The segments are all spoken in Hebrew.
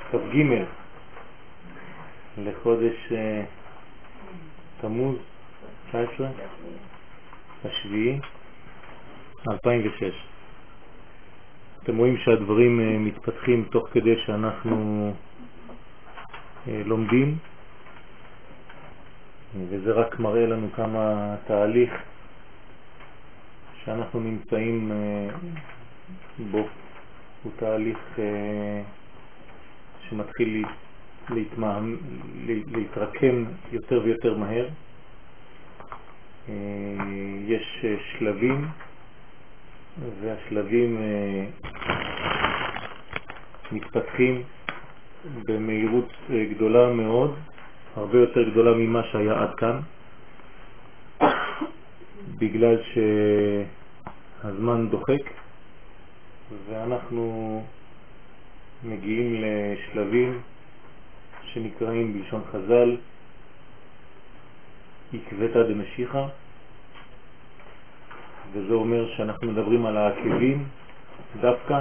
כ"ג לחודש תמוז 19 השביעי 2006. אתם רואים שהדברים מתפתחים תוך כדי שאנחנו לומדים, וזה רק מראה לנו כמה התהליך שאנחנו נמצאים בו הוא תהליך שמתחיל להתרקם יותר ויותר מהר. יש שלבים, והשלבים מתפתחים במהירות גדולה מאוד, הרבה יותר גדולה ממה שהיה עד כאן, בגלל שהזמן דוחק ואנחנו מגיעים לשלבים שנקראים בלשון חז"ל עקבתא דמשיחא, וזה אומר שאנחנו מדברים על העקבים דווקא.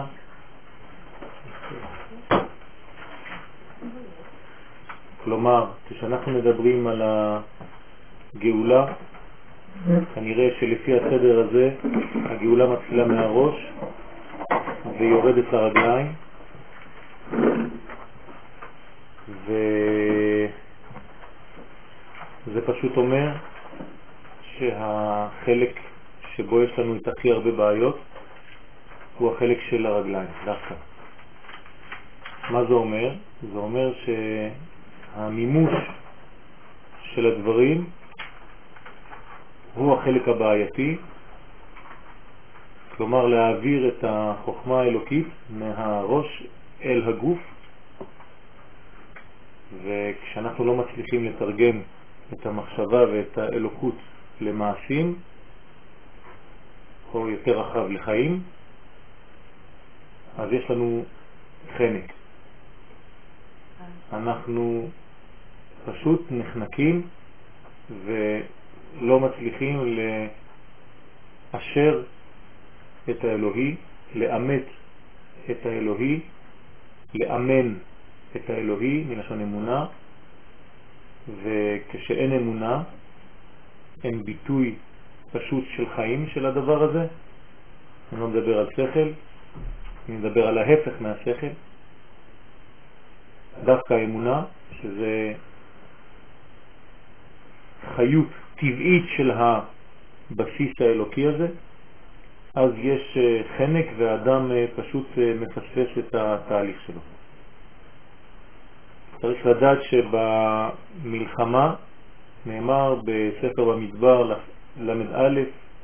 כלומר, כשאנחנו מדברים על הגאולה, כנראה שלפי הסדר הזה הגאולה מתחילה מהראש ויורדת לרגליים, וזה פשוט אומר שהחלק שבו יש לנו את הכי הרבה בעיות הוא החלק של הרגליים דווקא. מה זה אומר? זה אומר שהמימוש של הדברים הוא החלק הבעייתי, כלומר להעביר את החוכמה האלוקית מהראש אל הגוף, וכשאנחנו לא מצליחים לתרגם את המחשבה ואת האלוקות למעשים, או יותר רחב לחיים, אז יש לנו חנק. אנחנו פשוט נחנקים ולא מצליחים לאשר את האלוהי, לאמת את האלוהי, לאמן את האלוהי מלשון אמונה. וכשאין אמונה, אין ביטוי פשוט של חיים של הדבר הזה. אני לא מדבר על שכל, אני מדבר על ההפך מהשכל. דווקא האמונה, שזה חיות טבעית של הבסיס האלוקי הזה, אז יש חנק והאדם פשוט מפספס את התהליך שלו. צריך לדעת שבמלחמה נאמר בספר במדבר למד א',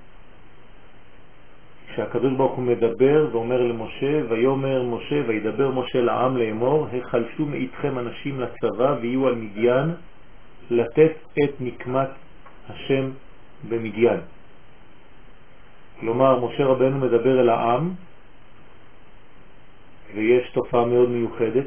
שהקדוש ברוך הוא מדבר ואומר למשה, ויאמר משה וידבר משה לעם לאמור, החלשו מאיתכם אנשים לצבא ויהיו על מדיין לתת את נקמת השם במדיין. כלומר, משה רבנו מדבר אל העם, ויש תופעה מאוד מיוחדת.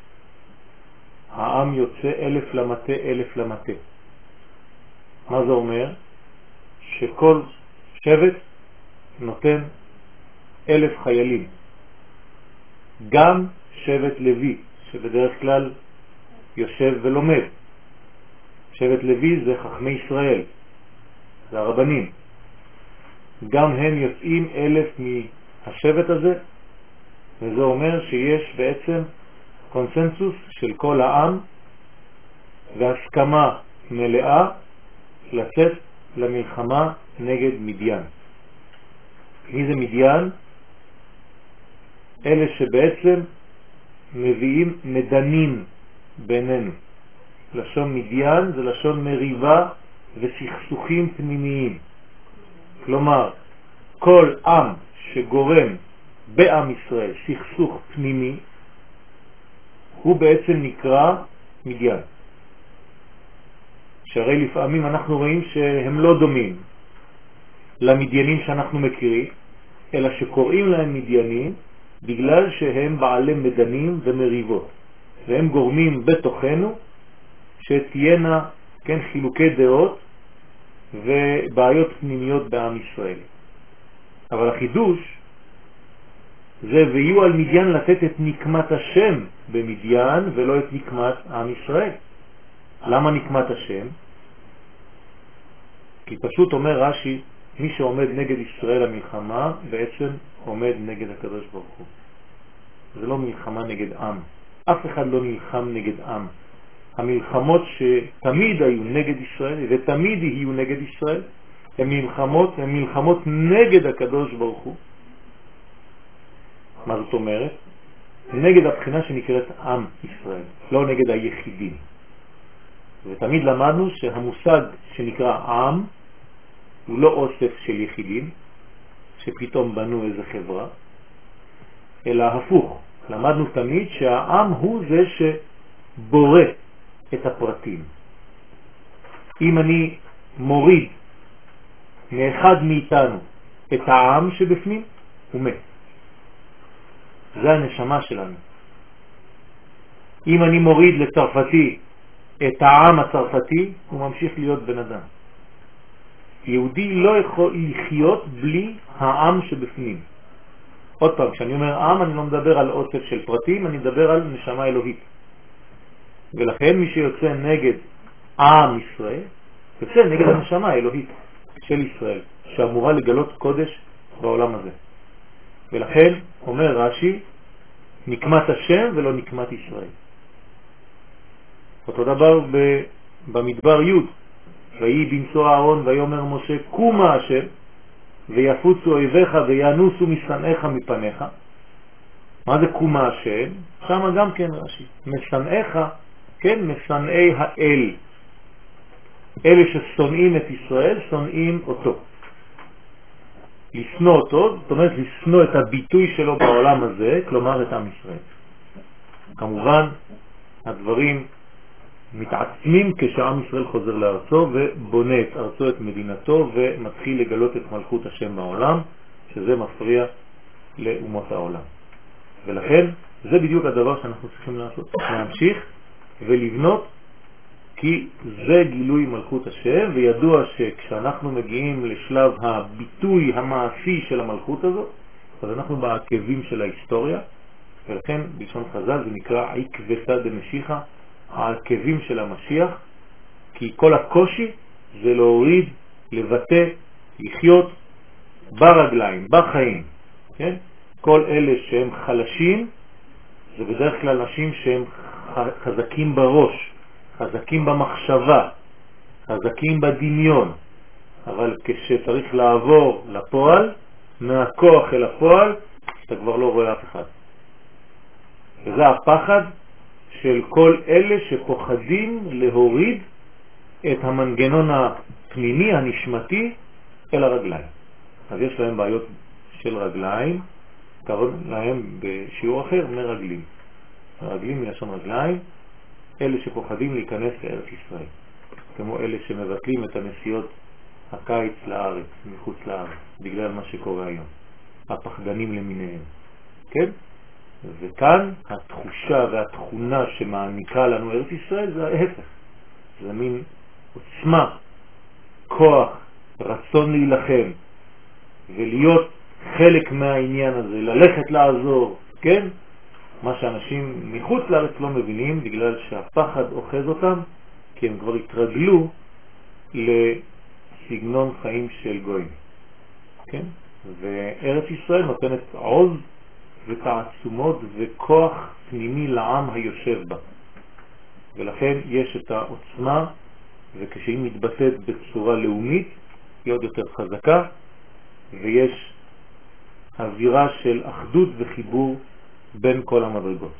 העם יוצא 1000 למטה, 1000 למטה. מה זה אומר? שכל שבט נותן 1000 חיילים. גם שבט לוי, שבדרך כלל יושב ולומד. שבט לוי זה חכמי ישראל, זה הרבנים. גם הם יוצאים 1000 מהשבט הזה, וזה אומר שיש בעצם קונסנסוס של כל העם והסכמה מלאה לצאת למלחמה נגד מדיין. מי זה מדיין? אלה שבעצם מביאים מדנים בינינו. לשון מדיין זה לשון מריבה וסכסוכים פנימיים. כלומר, כל עם שגורם בעם ישראל סכסוך פנימי, הוא בעצם נקרא מדיין. שהרי לפעמים אנחנו רואים שהם לא דומים למדיינים שאנחנו מכירים, אלא שקוראים להם מדיינים בגלל שהם בעלי מדנים ומריבות, והם גורמים בתוכנו שתהיינה חילוקי דעות ובעיות פנימיות בעם ישראל. אבל החידוש זה ויהיו על מדיין לתת את נקמת השם במדיין ולא את נקמת עם ישראל. למה נקמת השם? כי פשוט אומר רש"י, מי שעומד נגד ישראל המלחמה בעצם עומד נגד הקדוש ברוך הוא. זה לא מלחמה נגד עם. אף אחד לא נלחם נגד עם. המלחמות שתמיד היו נגד ישראל ותמיד יהיו נגד ישראל הן מלחמות נגד הקדוש ברוך הוא. מה זאת אומרת? נגד הבחינה שנקראת עם ישראל, לא נגד היחידים. ותמיד למדנו שהמושג שנקרא עם הוא לא אוסף של יחידים שפתאום בנו איזה חברה, אלא הפוך. למדנו תמיד שהעם הוא זה שבורא את הפרטים. אם אני מוריד מאחד מאיתנו את העם שבפנים, הוא מת. זה הנשמה שלנו. אם אני מוריד לצרפתי את העם הצרפתי, הוא ממשיך להיות בן אדם. יהודי לא יכול לחיות בלי העם שבפנים. עוד פעם, כשאני אומר עם, אני לא מדבר על אוסף של פרטים, אני מדבר על נשמה אלוהית. ולכן מי שיוצא נגד עם ישראל, יוצא נגד הנשמה האלוהית של ישראל, שאמורה לגלות קודש בעולם הזה. ולכן אומר רש"י, נקמת השם ולא נקמת ישראל. אותו דבר במדבר י' ויהי בנשוא אהרון ויאמר משה קומה השם ויפוצו אויביך וינוסו משנאיך מפניך. מה זה קומה השם? שם גם כן רש"י, משנאיך, כן, משנאי האל. אלה ששונאים את ישראל שונאים אותו. לשנוא אותו, זאת אומרת לשנוא את הביטוי שלו בעולם הזה, כלומר את עם ישראל. כמובן הדברים מתעצמים כשעם ישראל חוזר לארצו ובונה את ארצו, את מדינתו, ומתחיל לגלות את מלכות השם בעולם, שזה מפריע לאומות העולם. ולכן זה בדיוק הדבר שאנחנו צריכים לעשות, להמשיך ולבנות, כי זה גילוי מלכות השם, וידוע שכשאנחנו מגיעים לשלב הביטוי המעשי של המלכות הזאת, אז אנחנו בעקבים של ההיסטוריה, ולכן בלשון חז"ל זה נקרא עקבתא דמשיחא, העקבים של המשיח, כי כל הקושי זה להוריד, לבטא, לחיות ברגליים, בחיים. כן? כל אלה שהם חלשים, זה בדרך כלל אנשים שהם חזקים בראש, חזקים במחשבה, חזקים בדמיון, אבל כשצריך לעבור לפועל, מהכוח אל הפועל, אתה כבר לא רואה אף אחד. וזה הפחד של כל אלה שפוחדים להוריד את המנגנון הפנימי, הנשמתי, אל הרגליים. אז יש להם בעיות של רגליים, קראנו להם בשיעור אחר מרגלים. רגלים מלשון רגליים, אלה שפוחדים להיכנס לארץ ישראל. כמו אלה שמבטלים את הנסיעות הקיץ לארץ, מחוץ לארץ, בגלל מה שקורה היום. הפחדנים למיניהם. כן? וכאן התחושה והתכונה שמעניקה לנו ארץ ישראל זה ההפך. זה מין עוצמה, כוח, רצון להילחם ולהיות חלק מהעניין הזה, ללכת לעזור, כן? מה שאנשים מחוץ לארץ לא מבינים בגלל שהפחד אוחז אותם, כי הם כבר התרגלו לסגנון חיים של גויים. כן? וארץ ישראל נותנת עוז ותעצומות וכוח פנימי לעם היושב בה. ולכן יש את העוצמה, וכשהיא מתבטאת בצורה לאומית, היא עוד יותר חזקה, ויש אווירה של אחדות וחיבור בין כל המדרגות.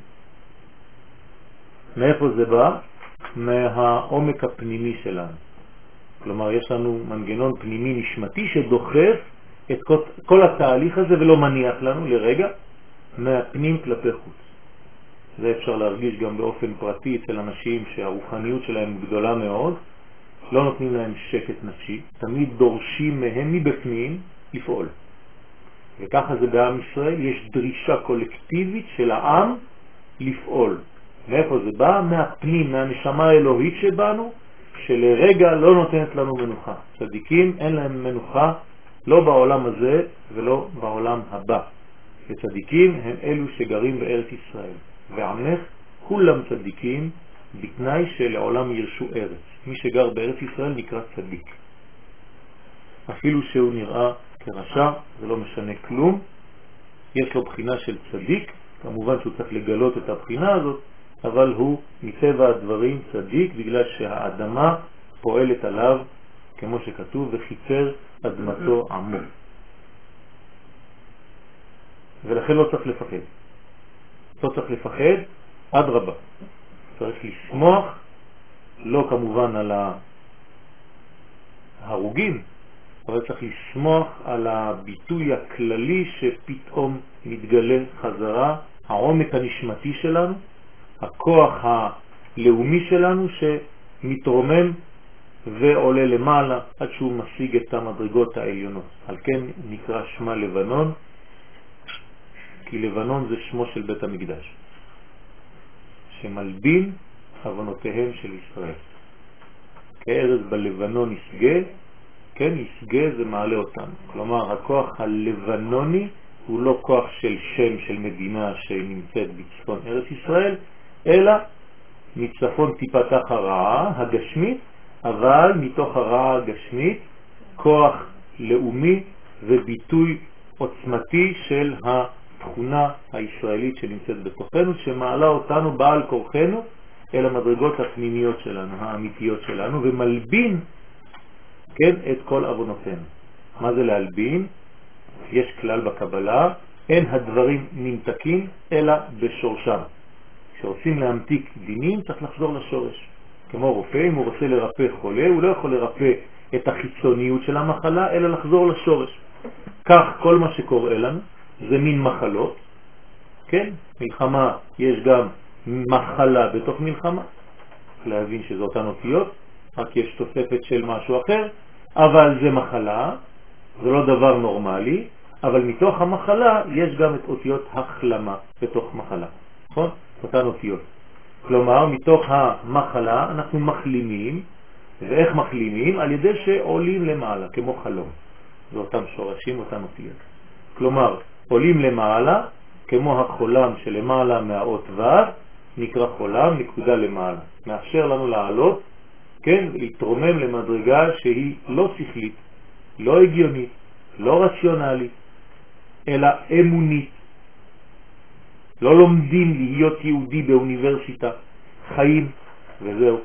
מאיפה זה בא? מהעומק הפנימי שלנו. כלומר, יש לנו מנגנון פנימי נשמתי שדוחף את כל התהליך הזה ולא מניח לנו לרגע מהפנים כלפי חוץ. זה אפשר להרגיש גם באופן פרטי אצל אנשים שהרוחניות שלהם גדולה מאוד, לא נותנים להם שקט נפשי, תמיד דורשים מהם מבפנים לפעול. וככה זה בעם ישראל, יש דרישה קולקטיבית של העם לפעול. מאיפה זה בא? מהפנים, מהנשמה האלוהית שבנו, שלרגע לא נותנת לנו מנוחה. צדיקים אין להם מנוחה, לא בעולם הזה ולא בעולם הבא. וצדיקים הם אלו שגרים בארץ ישראל, ועמך כולם צדיקים בתנאי שלעולם ירשו ארץ. מי שגר בארץ ישראל נקרא צדיק. אפילו שהוא נראה כרשע, זה לא משנה כלום. יש לו בחינה של צדיק, כמובן שהוא צריך לגלות את הבחינה הזאת, אבל הוא מטבע הדברים צדיק בגלל שהאדמה פועלת עליו, כמו שכתוב, וחיצר אדמתו עמו. ולכן לא צריך לפחד. לא צריך לפחד, אדרבה. צריך לשמוח, לא כמובן על ההרוגים, אבל צריך לשמוח על הביטוי הכללי שפתאום מתגלה חזרה, העומק הנשמתי שלנו, הכוח הלאומי שלנו שמתרומם ועולה למעלה עד שהוא משיג את המדרגות העליונות. על כן נקרא שמה לבנון, כי לבנון זה שמו של בית המקדש, שמלבין אבנותיהם של ישראל. כארז בלבנון יסגה, כן, יסגה זה מעלה אותנו. כלומר, הכוח הלבנוני הוא לא כוח של שם של מדינה שנמצאת בצפון ארץ ישראל, אלא מצפון תיפתח הרעה הגשמית, אבל מתוך הרעה הגשמית כוח לאומי וביטוי עוצמתי של התכונה הישראלית שנמצאת בתוכנו, שמעלה אותנו בעל כורחנו אל המדרגות הפנימיות שלנו, האמיתיות שלנו, ומלבין, כן, את כל אבונותינו. מה זה להלבין? יש כלל בקבלה, אין הדברים נמתקים אלא בשורשם. כשרוצים להמתיק דינים צריך לחזור לשורש. כמו רופא, אם הוא רוצה לרפא חולה, הוא לא יכול לרפא את החיצוניות של המחלה, אלא לחזור לשורש. כך כל מה שקורה לנו זה מין מחלות, כן? מלחמה, יש גם מחלה בתוך מלחמה, להבין שזה אותן אותיות, רק יש תוספת של משהו אחר, אבל זה מחלה, זה לא דבר נורמלי, אבל מתוך המחלה יש גם את אותיות החלמה בתוך מחלה, נכון? אותן אותיות. כלומר, מתוך המחלה אנחנו מחלימים, ואיך מחלימים? על ידי שעולים למעלה, כמו חלום. זה אותם שורשים, אותם אותיות. כלומר, עולים למעלה, כמו החולם שלמעלה מהאות ו', נקרא חולם, נקודה למעלה. מאפשר לנו לעלות, כן, להתרומם למדרגה שהיא לא שכלית, לא הגיונית, לא רציונלית, אלא אמונית. לא לומדים להיות יהודי באוניברסיטה, חיים, וזהו.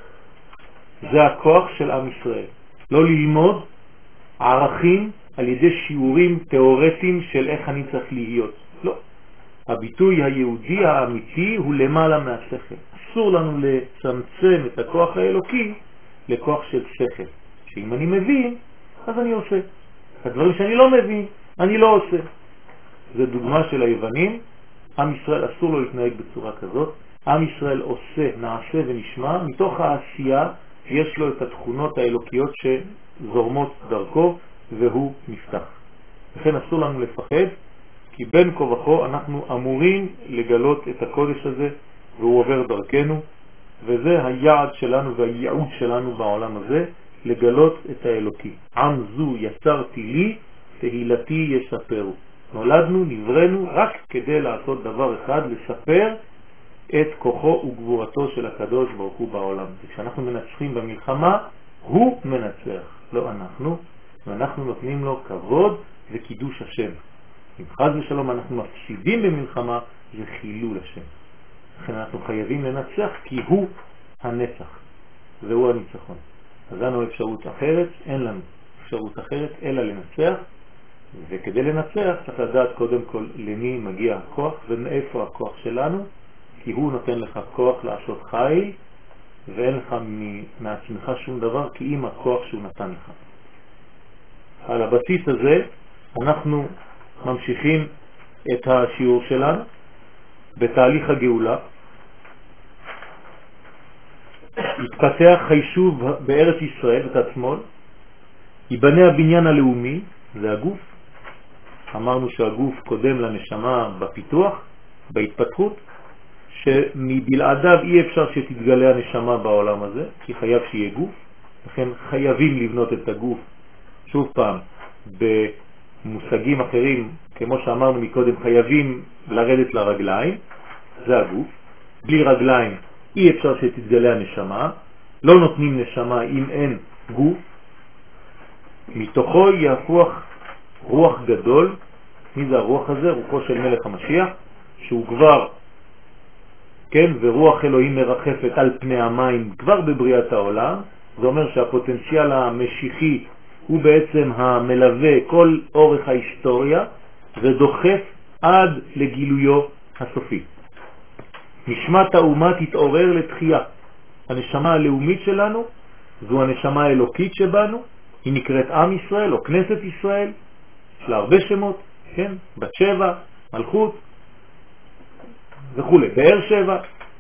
זה הכוח של עם ישראל. לא ללמוד ערכים על ידי שיעורים תיאורטיים של איך אני צריך להיות. לא. הביטוי היהודי האמיתי הוא למעלה מהשכל. אסור לנו לצמצם את הכוח האלוקי לכוח של שכל. שאם אני מבין, אז אני עושה. הדברים שאני לא מבין, אני לא עושה. זה דוגמה של היוונים. עם ישראל אסור לו להתנהג בצורה כזאת. עם ישראל עושה, נעשה ונשמע. מתוך העשייה יש לו את התכונות האלוקיות שזורמות דרכו והוא נפתח. לכן אסור לנו לפחד, כי בין כה וכה אנחנו אמורים לגלות את הקודש הזה והוא עובר דרכנו, וזה היעד שלנו והייעוד שלנו בעולם הזה, לגלות את האלוקי. עם זו יצרתי לי, תהילתי יספרו. נולדנו, נברנו רק כדי לעשות דבר אחד, לספר את כוחו וגבורתו של הקדוש ברוך הוא בעולם. וכשאנחנו מנצחים במלחמה, הוא מנצח, לא אנחנו, ואנחנו נותנים לו כבוד וקידוש השם. אם חז ושלום אנחנו מפסידים במלחמה, זה חילול השם. לכן אנחנו חייבים לנצח, כי הוא הנצח, והוא הניצחון. אז לנו אפשרות אחרת, אין לנו אפשרות אחרת, אלא לנצח, וכדי לנצח צריך לדעת קודם כל למי מגיע הכוח ומאיפה הכוח שלנו, כי הוא נותן לך כוח לעשות חיל, ואין לך מעצמך שום דבר, כי אם הכוח שהוא נתן לך. על הבסיס הזה אנחנו ממשיכים את השיעור שלנו בתהליך הגאולה. התפתח חישוב בארץ ישראל, בצד שמאל, ייבנה הבניין הלאומי, זה הגוף. אמרנו שהגוף קודם לנשמה בפיתוח, בהתפתחות, שמבלעדיו אי אפשר שתתגלה הנשמה בעולם הזה, כי חייב שיהיה גוף. לכן חייבים לבנות את הגוף, שוב פעם, במושגים אחרים, כמו שאמרנו מקודם, חייבים לרדת לרגליים, זה הגוף. בלי רגליים אי אפשר שתתגלה הנשמה, לא נותנים נשמה אם אין גוף. מתוכו יהפוך רוח גדול. מי זה הרוח הזה? רוחו של מלך המשיח, שהוא כבר, כן, ורוח אלוהים מרחפת על פני המים כבר בבריאת העולם. זה אומר שהפוטנציאל המשיחי הוא בעצם המלווה כל אורך ההיסטוריה ודוחף עד לגילויו הסופי. נשמת האומה תתעורר לתחייה. הנשמה הלאומית שלנו זו הנשמה האלוקית שבנו, היא נקראת עם ישראל או כנסת ישראל, יש לה הרבה שמות, כן? בת שבע, מלכות וכו', באר שבע,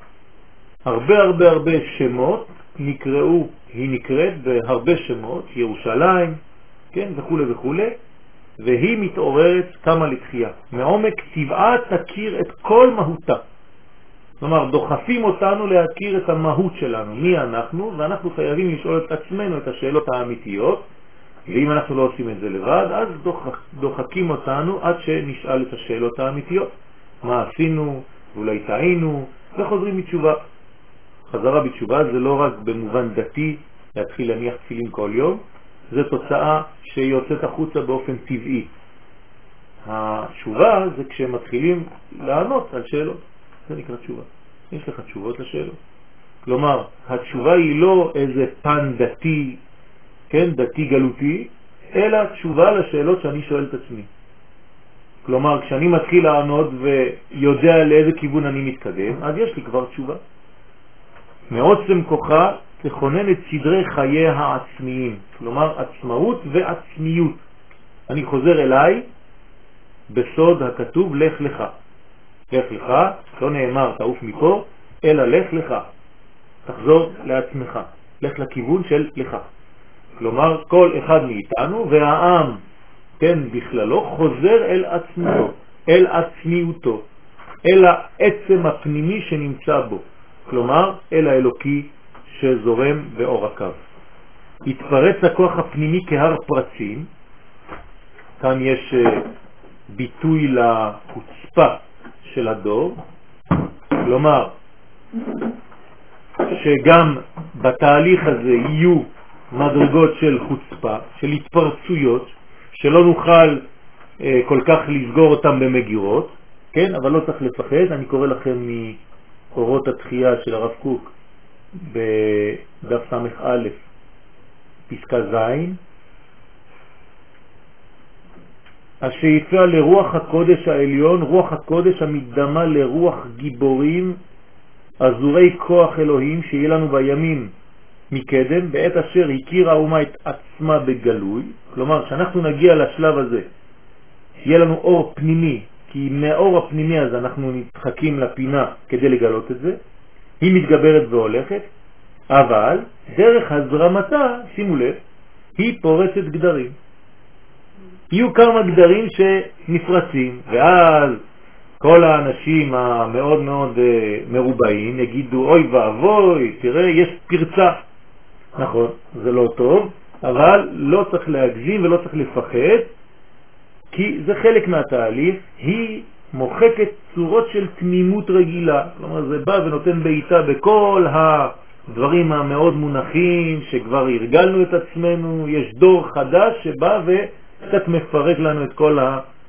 הרבה שמות נקראו, היא נקראת בהרבה שמות, ירושלים, כן, וכו' וכו', והיא מתעוררת כמה לתחייה. מעומק טבעה תכיר את כל מהותה. כלומר, דוחפים אותנו להכיר את המהות שלנו, מי אנחנו, ואנחנו חייבים לשאול את עצמנו את השאלות האמיתיות, ואם אנחנו לא עושים את זה לבד, אז דוחקים אותנו עד שנשאל את השאלות האמיתיות. מה עשינו, אולי טעינו, וחוזרים בתשובה. חזרה בתשובה זה לא רק במובן דתי, להתחיל להניח תפילין כל יום, זה תוצאה שיוצאת החוצה באופן טבעי. התשובה זה כשמתחילים לענות על שאלות. זה נקרא תשובה. יש לך תשובות לשאלות. כלומר, התשובה היא לא איזה פן דתי, כן, דתי גלותי, אלא תשובה לשאלות שאני שואל את עצמי. כלומר, כשאני מתחיל לענות ויודע לאיזה כיוון אני מתקדם, אז יש לי כבר תשובה. מעוצם כוחה תכונן את סדרי חיי העצמיים, כלומר עצמאות ועצמיות. אני חוזר אליי בסוד הכתוב לך לך. לך לך, לא נאמר תעוף מפה, אלא לך לך. תחזור לעצמך, לך לכיוון של לך. כלומר, כל אחד מאיתנו והעם, כן, בכללו, חוזר אל עצמו, אל עצמיותו, אל העצם הפנימי שנמצא בו. כלומר, אל האלוקי שזורם באור הקו. התפרץ הכוח הפנימי כהר פרצים. כאן יש ביטוי לחוצפה של הדור. כלומר, שגם בתהליך הזה יהיו מדרגות של חוצפה, של התפרצויות, שלא נוכל כל כך לסגור אותם במגירות, כן? אבל לא צריך לפחד. אני קורא לכם מאורות התחייה של הרב קוק בדף סמך א' פסקה ז', השאיפה לרוח הקודש העליון, רוח הקודש המתדמה לרוח גיבורים עזורי כוח אלוהים שיהיה לנו בימים מקדם, בעת אשר הכירה האומה את עצמה בגלוי. כלומר, כשאנחנו נגיע לשלב הזה יהיה לנו אור פנימי, כי מהאור הפנימי הזה אנחנו נדחקים לפינה כדי לגלות את זה. היא מתגברת והולכת, אבל דרך הזרמתה, שימו לב, היא פורצת גדרים. יהיו כמה גדרים שנפרצים, ואז כל האנשים המאוד מאוד מרובעים יגידו, אוי ואבוי, תראה, יש פרצה. נכון, זה לא טוב, אבל לא צריך להגזים ולא צריך לפחד, כי זה חלק מהתהליך. היא מוחקת צורות של תמימות רגילה. כלומר, זה בא ונותן בעיטה בכל הדברים המאוד מונחים שכבר הרגלנו את עצמנו. יש דור חדש שבא וקצת מפרק לנו את כל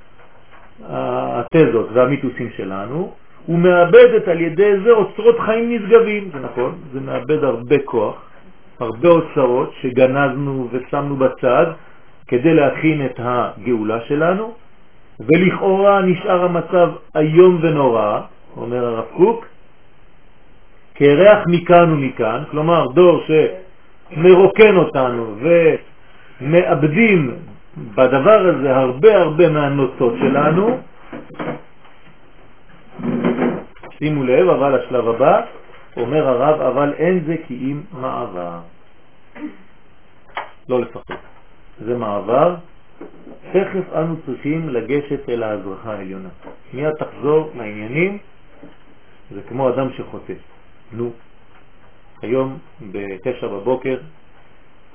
התזות והמיתוסים שלנו. הוא מאבדת על ידי זה אוצרות חיים נשגבים. זה נכון, זה מאבד הרבה כוח, הרבה אוצרות שגנזנו ושמנו בצד כדי להכין את הגאולה שלנו, ולכאורה נשאר המצב היום ונורא, אומר הרב קוק, כריח מכאן ומכאן. כלומר, דור שמרוקן אותנו ומאבדים בדבר הזה הרבה מהנוצות שלנו. שימו לב, אבל השלב הבא, אומר הרב, אבל אין זה כי אם מעבר. לא לפחד, זה מעבר. תכף אנו צריכים לגשת אל ההדרכה העליונה. מיד תחזור לעניינים. זה כמו אדם שחוטא. נו, היום ב9 בבוקר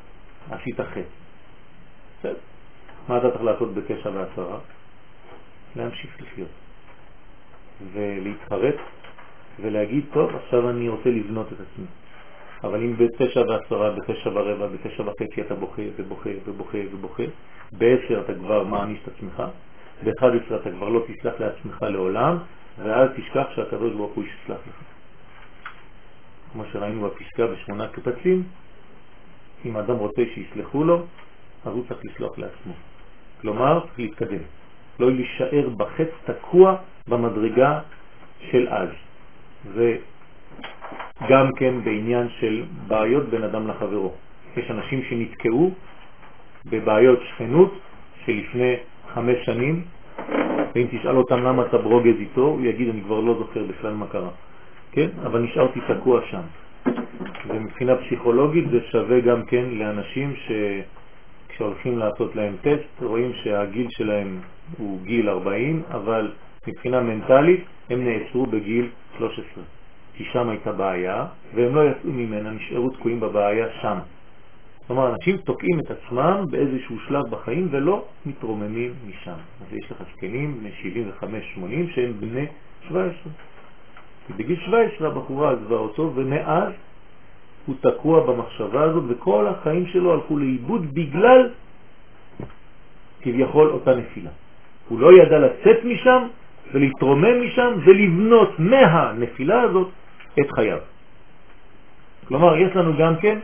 עשית חטא. מה אתה צריך לעשות ב9:10? להמשיך לחיות ולהתחרט ולהגיד, טוב, עכשיו אני רוצה לבנות את עצמי. אבל אם ב9:10, ב9:15, ב9:30 אתה בוכה ובוכה ובוכה ובוכה, ב10 אתה כבר מעניש את עצמך, ב11 אתה כבר לא תסלח לעצמך לעולם, ואז תשכח שהקדוש ברוך הוא יסלח לך. כמו שראינו בפסקה ב8 קבצים, אם אדם רוצה שיסלחו לו, אז הוא צריך לסלוח לעצמו. כלומר, צריך להתקדם. לא להישאר בחץ תקוע במדרגה של אז. וגם כן בעניין של בעיות בין אדם לחברו. יש אנשים שנתקעו בבעיות שכנות שלפני 5 שנים, ואם תשאל אותם למה אתה ברוגז איתו, הוא יגיד, אני כבר לא זוכר בכלל מה קרה. כן? אבל נשארתי תקוע שם. ומבחינה פסיכולוגית זה שווה גם כן לאנשים שכשהולכים לעשות להם טסט, רואים שהגיל שלהם הוא גיל 40, אבל מבחינה מנטלית הם נעצרו בגיל 13. כי שם הייתה בעיה, והם לא יצאו ממנה, נשארו תקועים בבעיה שם. זאת אומרת, אנשים תוקעים את עצמם באיזשהו שלב בחיים ולא מתרוממים משם. אז יש לך זקנים בני 75-80 שהם בני 17. בגיל 17 הבחורה עזבה אותו, ומאז הוא תקוע במחשבה הזאת, וכל החיים שלו הלכו לאיבוד בגלל כביכול אותה נפילה. הוא לא ידע לצאת משם ולהתרומם משם ולבנות מהנפילה הזאת את חייו. כלומר, יש לנו גם כן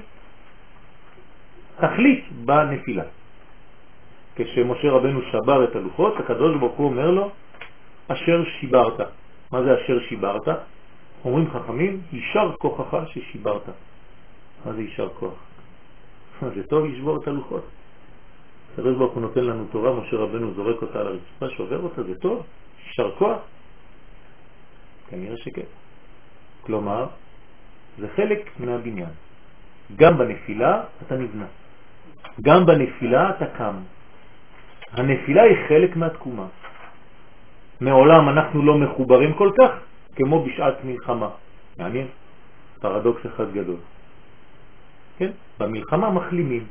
תכלית בנפילה. כשמשה רבנו שבר את הלוחות, הקדוש ברוך הוא אומר לו, אשר שיברת. מה זה אשר שיברת? אומרים חכמים, יישר כוחך ששיברת. מה זה יישר כוח? זה טוב לשבור את הלוחות. הקדוש ברוך הוא נותן לנו תורה, משה רבנו זורק אותה על הרצפה, שובר אותה, זה טוב? יישר כוח? כנראה שכן. כלומר, זה חלק מהבניין. גם בנפילה אתה נבנה. גם בנפילה אתה קם. הנפילה היא חלק מהתקומה. מעולם אנחנו לא מחוברים כל כך כמו בשעת מלחמה. מעניין? פרדוקס אחד גדול. כן? במלחמה מחלימים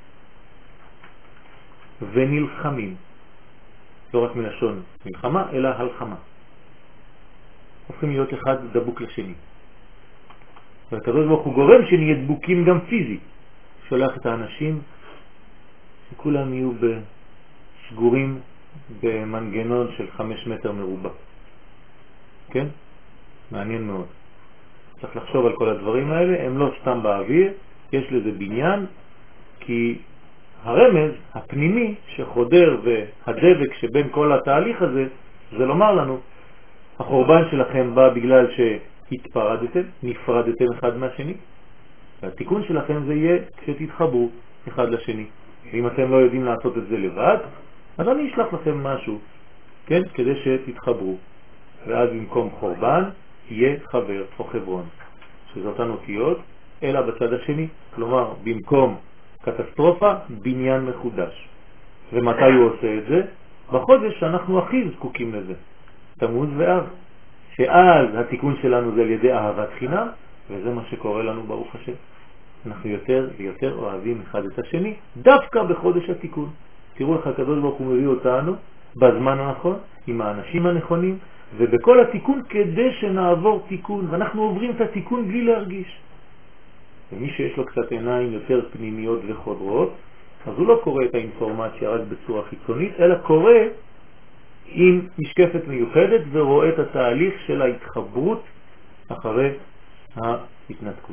ונלחמים. לא רק מלשון מלחמה, אלא הלחמה. הופכים להיות אחד דבוק לשני. והקדוש ברוך הוא גורם שנהיה דבוקים גם פיזית. שולח את האנשים שכולם יהיו סגורים במנגנון של 5 מטר מרובע. כן? מעניין מאוד. צריך לחשוב על כל הדברים האלה, הם לא סתם באוויר, יש לזה בניין, כי הרמז הפנימי שחודר והדבק שבין כל התהליך הזה, זה לומר לנו, החורבן שלכם בא בגלל שהתפרדתם, נפרדתם אחד מהשני, והתיקון שלכם זה יהיה כשתתחברו אחד לשני. ואם אתם לא יודעים לעשות את זה לבד, אז אני אשלח לכם משהו, כן? כדי שתתחברו. ואז במקום חורבן יהיה חבר או חברון, שזה אותן אותיות, אלא בצד השני. כלומר, במקום קטסטרופה, בניין מחודש. ומתי הוא עושה את זה? בחודש שאנחנו הכי זקוקים לזה, תמוז ואב. שאז התיקון שלנו זה על ידי אהבת חינם, וזה מה שקורה לנו ברוך השם. אנחנו יותר ויותר אוהבים אחד את השני, דווקא בחודש התיקון. תראו איך הקדוש ברוך הוא מביא אותנו בזמן הנכון, עם האנשים הנכונים, ובכל התיקון כדי שנעבור תיקון, ואנחנו עוברים את התיקון בלי להרגיש. ומי שיש לו קצת עיניים יותר פנימיות וחודרות, אז הוא לא קורא את האינפורמציה רק בצורה חיצונית, אלא קורא עם משקפת מיוחדת ורואה את התהליך של ההתחברות אחרי ההתנתקות.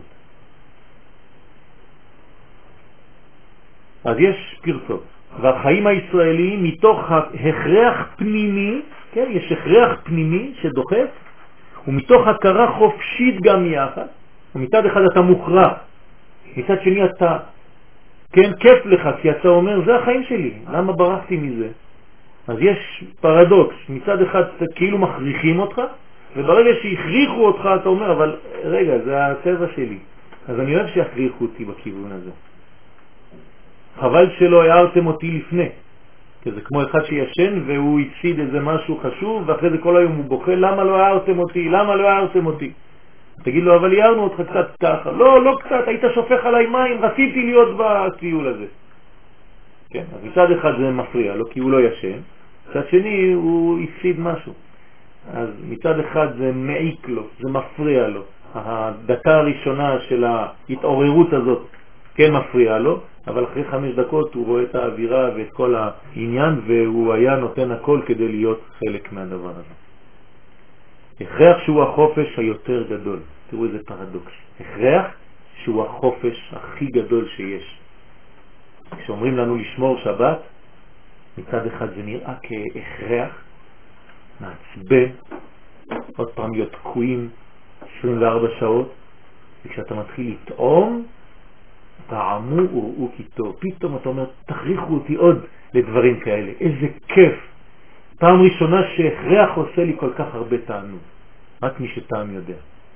אז יש פרצות. והחיים הישראליים מתוך הכרח פנימי, כן, יש הכרח פנימי שדוחף, ומתוך הכרה חופשית גם יחד, ומצד אחד אתה מוכרח, מצד שני אתה, כן, כיף לך, כי אתה אומר, זה החיים שלי, למה ברחתי מזה? אז יש פרדוקס, מצד אחד כאילו מכריחים אותך, וברגע שהכריחו אותך אתה אומר, אבל רגע, זה הטבע שלי, אז אני אוהב שיכריחו אותי בכיוון הזה. חבל שלא הערתם אותי לפני, כי זה כמו אחד שישן והוא הפסיד איזה משהו חשוב, ואחרי זה כל היום הוא בוכה, למה לא הערתם אותי? למה לא הערתם אותי? תגיד לו, אבל הערנו אותך קצת ככה. לא, לא קצת, היית שופך עליי מים, רציתי להיות בטיול הזה. כן, אז מצד אחד זה מפריע לו, כי הוא לא ישן, מצד שני הוא הפסיד משהו. אז מצד אחד זה מעיק לו, זה מפריע לו. הדקה הראשונה של ההתעוררות הזאת כן מפריע לו, אבל אחרי 5 דקות הוא רואה את האווירה ואת כל העניין, והוא היה נותן הכל כדי להיות חלק מהדבר הזה. הכרח שהוא החופש היותר גדול. תראו איזה פרדוקס. הכרח שהוא החופש הכי גדול שיש. כשאומרים לנו לשמור שבת, מצד אחד זה נראה כהכרח, מעצבן, עוד פעם להיות תקועים 24 שעות, וכשאתה מתחיל לטעום, טעמו וראו כי טוב. פתאום אתה אומר, תכריחו אותי עוד לדברים כאלה. איזה כיף. פעם ראשונה שהכרח עושה לי כל כך הרבה תענוג. רק מי שטעם יודע.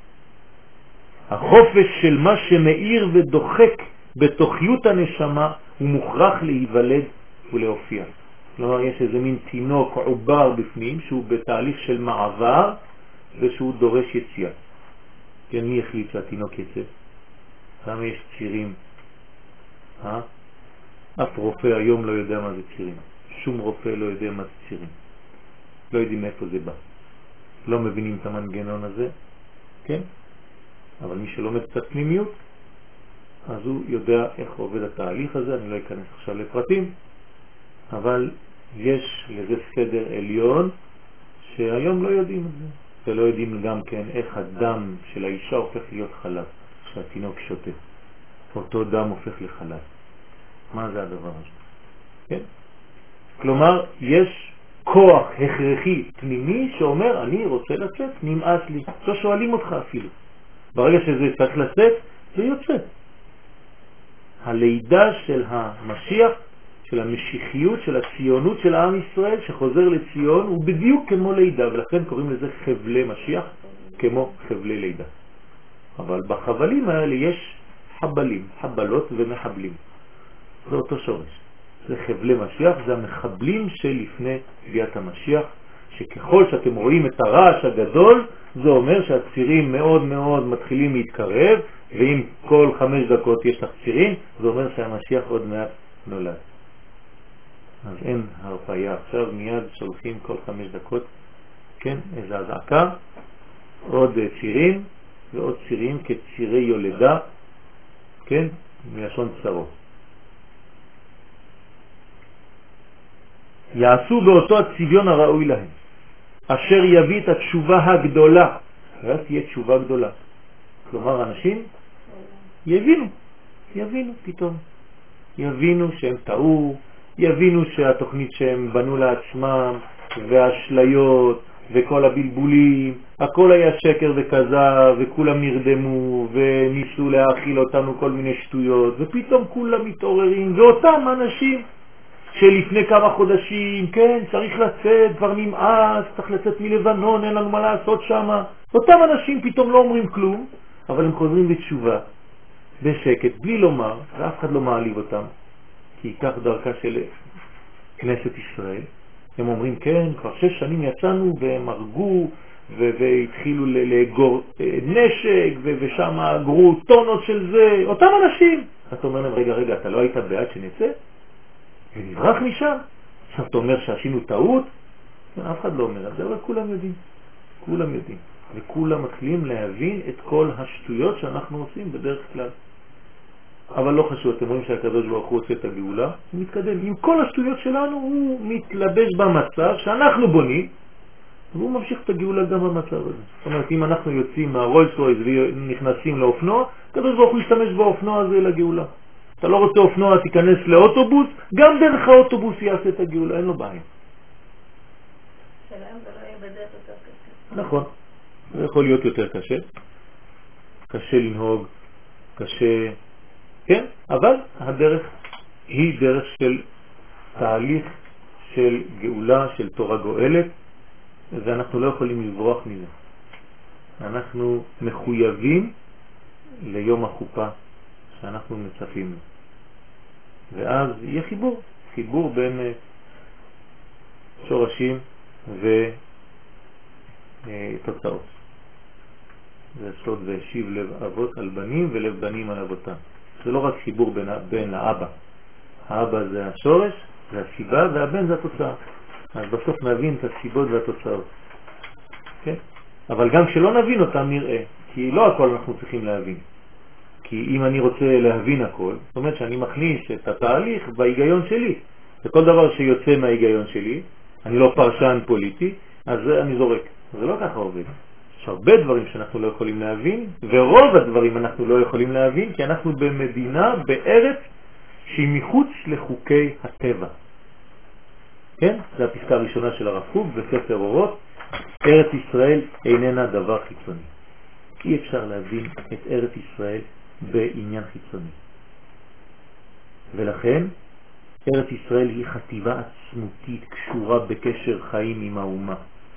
החופש של מה שמאיר ודוחק בתוכיות הנשמה הוא מוכרח להיוולד ולהופיע. כלומר, יש איזה מין תינוק עובר בפנים שהוא בתהליך של מעבר ושהוא דורש יציאה. כן, מי החליט שהתינוק יצא? כמה יש צירים? אף רופא היום לא יודע מה זה צירים. שום רופא לא יודע מה זה צירים. לא יודעים מאיפה זה בא. לא מבינים את המנגנון הזה, כן? אבל מי שלומד קצת פנימיות, אז הוא יודע איך עובד התהליך הזה. אני לא אכנס עכשיו לפרטים, אבל יש לזה סדר עליון שהיום לא יודעים את זה. ולא יודעים גם כן איך הדם של האישה הופך להיות חלב, שהתינוק שותה. אותו דם הופך לחלב. מה זה הדבר הזה? כן? כלומר, יש כוח הכרחי פנימי שאומר, אני רוצה לצאת, נמאס לי. לא שואלים אותך אפילו. ברגע שזה צריך לצאת, זה יוצא. הלידה של המשיח, של המשיחיות, של הציונות של העם ישראל שחוזר לציון, הוא בדיוק כמו לידה, ולכן קוראים לזה חבלי משיח, כמו חבלי לידה. אבל בחבלים האלה יש חבלים, חבלות ומחבלים. זה אותו שורש. זה חבלי משיח, זה המחבלים שלפני ביאת המשיח, שככל שאתם רואים את הרעש הגדול, זה אומר שהצירים מאוד מאוד מתחילים להתקרב, ואם כל 5 דקות יש לך צירים, זה אומר שהמשיח עוד מעט נולד. אז אין הרפאיה. עכשיו מיד שולחים כל 5 דקות, כן, איזו הזעקה, עוד צירים ועוד צירים כצירי יולדה, כן, מלשון צרות. יעשו באותו הצביון הראוי להם, אשר יביא את התשובה הגדולה. ואז תהיה תשובה גדולה. כלומר, אנשים יבינו פתאום. יבינו שהם טעו, יבינו שהתוכנית שהם בנו לעצמם, והאשליות, וכל הבלבולים, הכל היה שקר וכזב, וכולם נרדמו, וניסו להאכיל אותנו כל מיני שטויות, ופתאום כולם מתעוררים, ואותם אנשים שלפני כמה חודשים, כן, צריך לצאת, כבר נמאס, צריך לצאת מלבנון, אין לנו מה לעשות שם. אותם אנשים פתאום לא אומרים כלום, אבל הם חוזרים בתשובה, בשקט, בלי לומר, ואף אחד לא מעליב אותם, כי כך דרכה של כנסת ישראל. הם אומרים, כן, כבר 6 שנים יצאנו, והם הרגו, והתחילו לאגור נשק, ושם אגרו טונות של זה, אותם אנשים. אתה אומר להם, רגע, אתה לא היית בעד שנצא? ונברח משם. עכשיו אתה אומר שעשינו טעות? אף אחד לא אומר את זה, אבל כולם יודעים. וכולם מתחילים להבין את כל השטויות שאנחנו עושים בדרך כלל. אבל לא חשוב, אתם רואים שהקדוש ברוך הוא עושה את הגאולה, הוא מתקדם. עם כל השטויות שלנו הוא מתלבש במצב שאנחנו בונים, והוא ממשיך את הגאולה גם במצב הזה. זאת אומרת, אם אנחנו יוצאים מהרולס רויס ונכנסים לאופנוע, הקדוש ברוך הוא ישתמש באופנוע הזה לגאולה. אתה לא רוצה אופנוע, תיכנס לאוטובוס, גם דרך האוטובוס יעשה את הגאולה, אין לו בעיה. שלהם זה לא יהיה בדרך יותר קשה. נכון, זה יכול להיות יותר קשה. קשה לנהוג, קשה, כן, אבל הדרך היא דרך של תהליך של גאולה, של תורה גואלת, ואנחנו לא יכולים לברוח מזה. אנחנו מחויבים ליום החופה שאנחנו מצפים. ואז יהיה חיבור בין שורשים ותוצאות. זה סוד והשיב לב אבות על בנים ולב בנים על אבותם. זה לא רק חיבור בין האבא. האבא זה השורש, זה הסיבה, והבן זה התוצאה. אז בסוף נבין את הסיבות והתוצאות. כן? אבל גם כשלא נבין אותם נראה, כי לא הכל אנחנו צריכים להבין. כי אם אני רוצה להבין הכל, זאת אומרת שאני מכניס את התהליך בהיגיון שלי. וכל דבר שיוצא מההיגיון שלי, אני לא פרשן פוליטי, אז אני זורק. זה לא ככה עובד. יש הרבה דברים שאנחנו לא יכולים להבין, ורוב הדברים אנחנו לא יכולים להבין, כי אנחנו במדינה, בארץ, שהיא מחוץ לחוקי הטבע. כן? זו הפסקה הראשונה של הרב קוק בספר אורות. ארץ ישראל איננה דבר חיצוני. אי אפשר להבין את ארץ ישראל בעניין חיצוני. ולכן ארץ ישראל היא חטיבה עצמותית קשורה בקשר חיים עם האומה.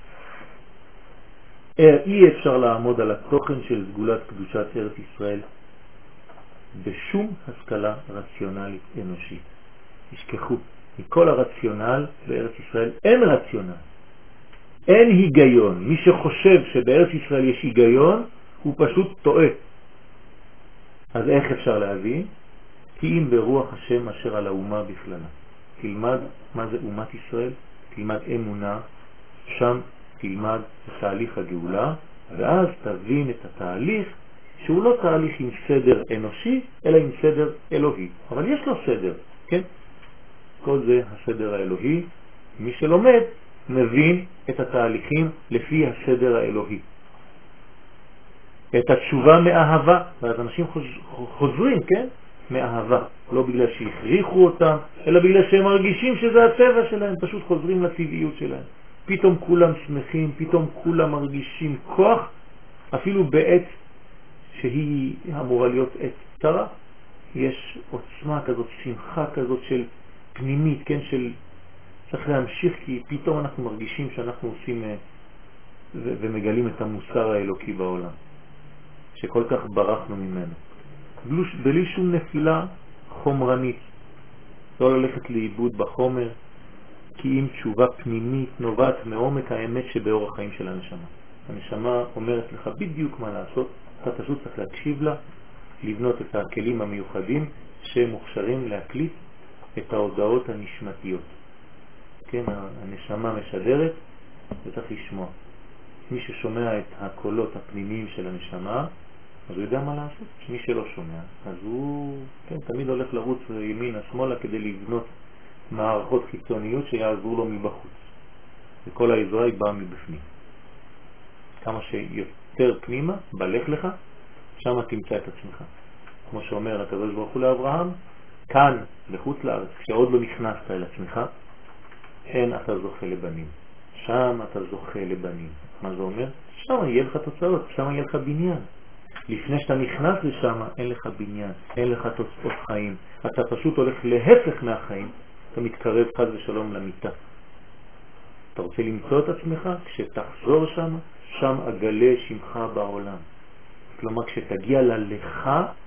אי אפשר לעמוד על התוכן של סגולת קדושת ארץ ישראל בשום השכלה רציונלית אנושית. תשכחו, מכל הרציונל בארץ ישראל אין רציונל. אין היגיון. מי שחושב שבארץ ישראל יש היגיון הוא פשוט טועה. אז איך אפשר להבין? כי אם ברוח השם אשר על האומה בכללה. תלמד מה זה אומת ישראל, תלמד אמונה, שם תלמד את תהליך הגאולה, ואז תבין את התהליך שהוא לא תהליך עם סדר אנושי, אלא עם סדר אלוהי. אבל יש לו סדר, כן? כל זה הסדר האלוהי. מי שלומד מבין את התהליכים לפי הסדר האלוהי. את התשובה מאהבה, ואז אנשים חוזרים, כן? מאהבה, לא בגלל שהכריחו אותם, אלא בגלל שהם מרגישים שזה הטבע שלהם, פשוט חוזרים לטבעיות שלהם. פתאום כולם שמחים, פתאום כולם מרגישים כוח, אפילו בעת שהיא אמורה להיות עת צרה, יש עוצמה כזאת, שמחה כזאת של פנימית, כן? של צריך להמשיך, כי פתאום אנחנו מרגישים שאנחנו עושים ומגלים את המוסר האלוקי בעולם, שכל כך ברחנו ממנו. בלי שום נפילה חומרנית, לא ללכת לאיבוד בחומר, כי אם תשובה פנימית נובעת מעומק האמת שבאור החיים של הנשמה. הנשמה אומרת לך בדיוק מה לעשות, אתה פשוט צריך להקשיב לה, לבנות את הכלים המיוחדים שמוכשרים להקליט את ההודעות הנשמתיות. כן, הנשמה משדרת וצריך לשמוע. מי ששומע את הקולות הפנימיים של הנשמה, אז הוא יודע מה לעשות. מי שלא שומע, אז הוא כן, תמיד הולך לרוץ ימינה שמאלה כדי לבנות מערכות חיצוניות שיעזרו לו מבחוץ. וכל העזרה היא באה מבפנים. כמה שיותר פנימה, בלך לך, שם תמצא את עצמך. כמו שאומר הקדוש ברוך הוא לאברהם, כאן, לחוץ לארץ, כשעוד לא נכנסת אל עצמך, אין אתה זוכה לבנים. שם אתה זוכה לבנים. מה זה אומר? שם יהיה לך תוצאות, שם יהיה לך בניין. לפני שאתה נכנס לשם, אין לך בניין, אין לך תוצאות חיים. אתה פשוט הולך להפך מהחיים. אתה מתקרב חד ושלום למיטה. אתה רוצה למצוא את עצמך? כשתחזור שם, שם אגלה שמך בעולם. כלומר, כשתגיע ללך,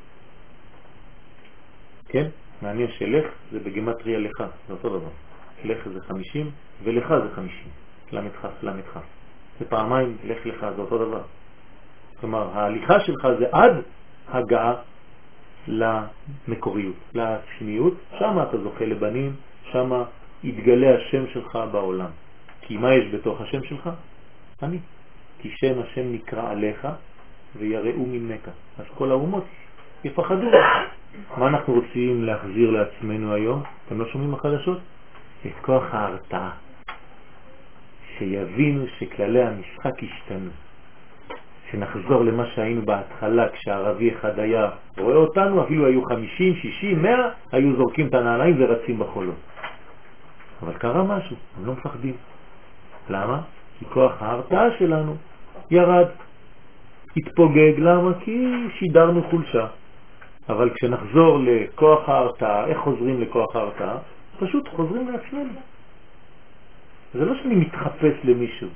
כן? מעניין שלך זה בגמטריה לך, זה אותו דבר. לך זה 50 ולך זה 50. למדך, למדך. זה פעמיים לך לך, זה אותו דבר. כלומר, ההליכה שלך זה עד הגעה למקוריות, לשמיות. שם אתה זוכה לבנים, שם יתגלה השם שלך בעולם. כי מה יש בתוך השם שלך? אני. כי שם השם נקרא עליך ויראו ממך. אז כל האומות יפחדו לך. מה אנחנו רוצים להחזיר לעצמנו היום? אתם לא שומעים החדשות? את כוח ההרתעה. שיבינו שכללי המשחק השתנו. שנחזור למה שהיינו בהתחלה, כשערבי אחד היה רואה אותנו, אפילו היו 50, 60, 100, היו זורקים את הנעליים ורצים בחולות. אבל קרה משהו, הם לא מפחדים. למה? כי כוח ההרתעה שלנו ירד, התפוגג. למה? כי שידרנו חולשה. אבל כשנחזור לכוח ההרתעה, איך חוזרים לכוח ההרתעה? פשוט חוזרים לעצמנו. זה לא שאני מתחפש למישהו.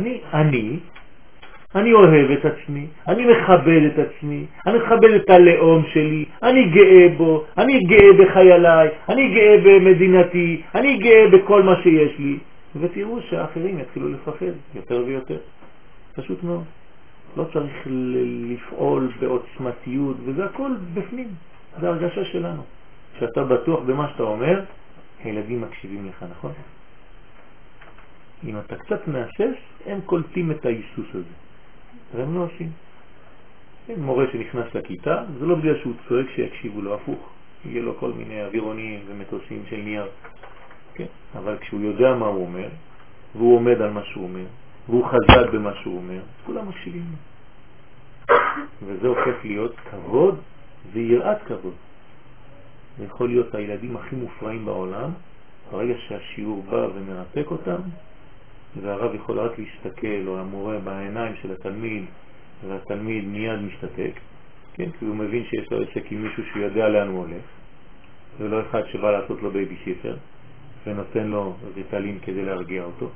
אני אוהב את עצמי, אני מכבד את עצמי, אני מכבד את הלאום שלי, אני גאה בו, אני גאה בחייליי, אני גאה במדינתי, אני גאה בכל מה שיש לי. ותראו שהאחרים יתחילו לפחד יותר ויותר. פשוט מאוד. לא צריך לפעול בעוצמתיות, וזה הכל בפנים. זה הרגשה שלנו. כשאתה בטוח במה שאתה אומר, הילדים מקשיבים לך, נכון? אם אתה קצת מאסס, הם קולטים את ההיסוס הזה. והם לא עושים. כן, מורה שנכנס לכיתה, זה לא בגלל שהוא צועק שיקשיבו לו, הפוך. יהיה לו כל מיני אווירונים ומטוסים של נייר. כן? אבל כשהוא יודע מה הוא אומר, והוא עומד על מה שהוא אומר, והוא חזק במה שהוא אומר, כולם מקשיבים לו. וזה הופך להיות כבוד ויראת כבוד. זה יכול להיות הילדים הכי מופרעים בעולם, ברגע שהשיעור בא ומרתק אותם, והרב יכול רק להסתכל, או המורה בעיניים של התלמיד, והתלמיד מיד משתתק, כן? כי הוא מבין שיש לו עסק עם מישהו שיודע לאן הוא הולך, ולא אחד שבא לעשות לו בייבי שיפר, ונותן לו ריטלין כדי להרגיע אותו.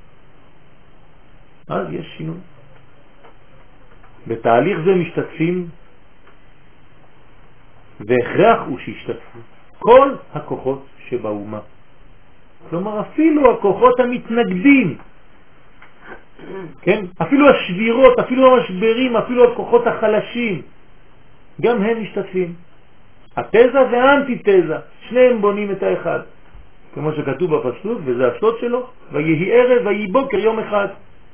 אז יש שינוי. בתהליך זה משתתפים, והכרח הוא שישתתפו כל הכוחות שבאומה. כלומר, אפילו הכוחות המתנגדים, כן? אפילו השבירות, אפילו המשברים, אפילו הכוחות החלשים, גם הם משתתפים. התזה והאנטיתזה, שניהם בונים את האחד. כמו שכתוב בפסוק, וזה הסוד שלו, ויהי ערב ויהי בוקר יום אחד.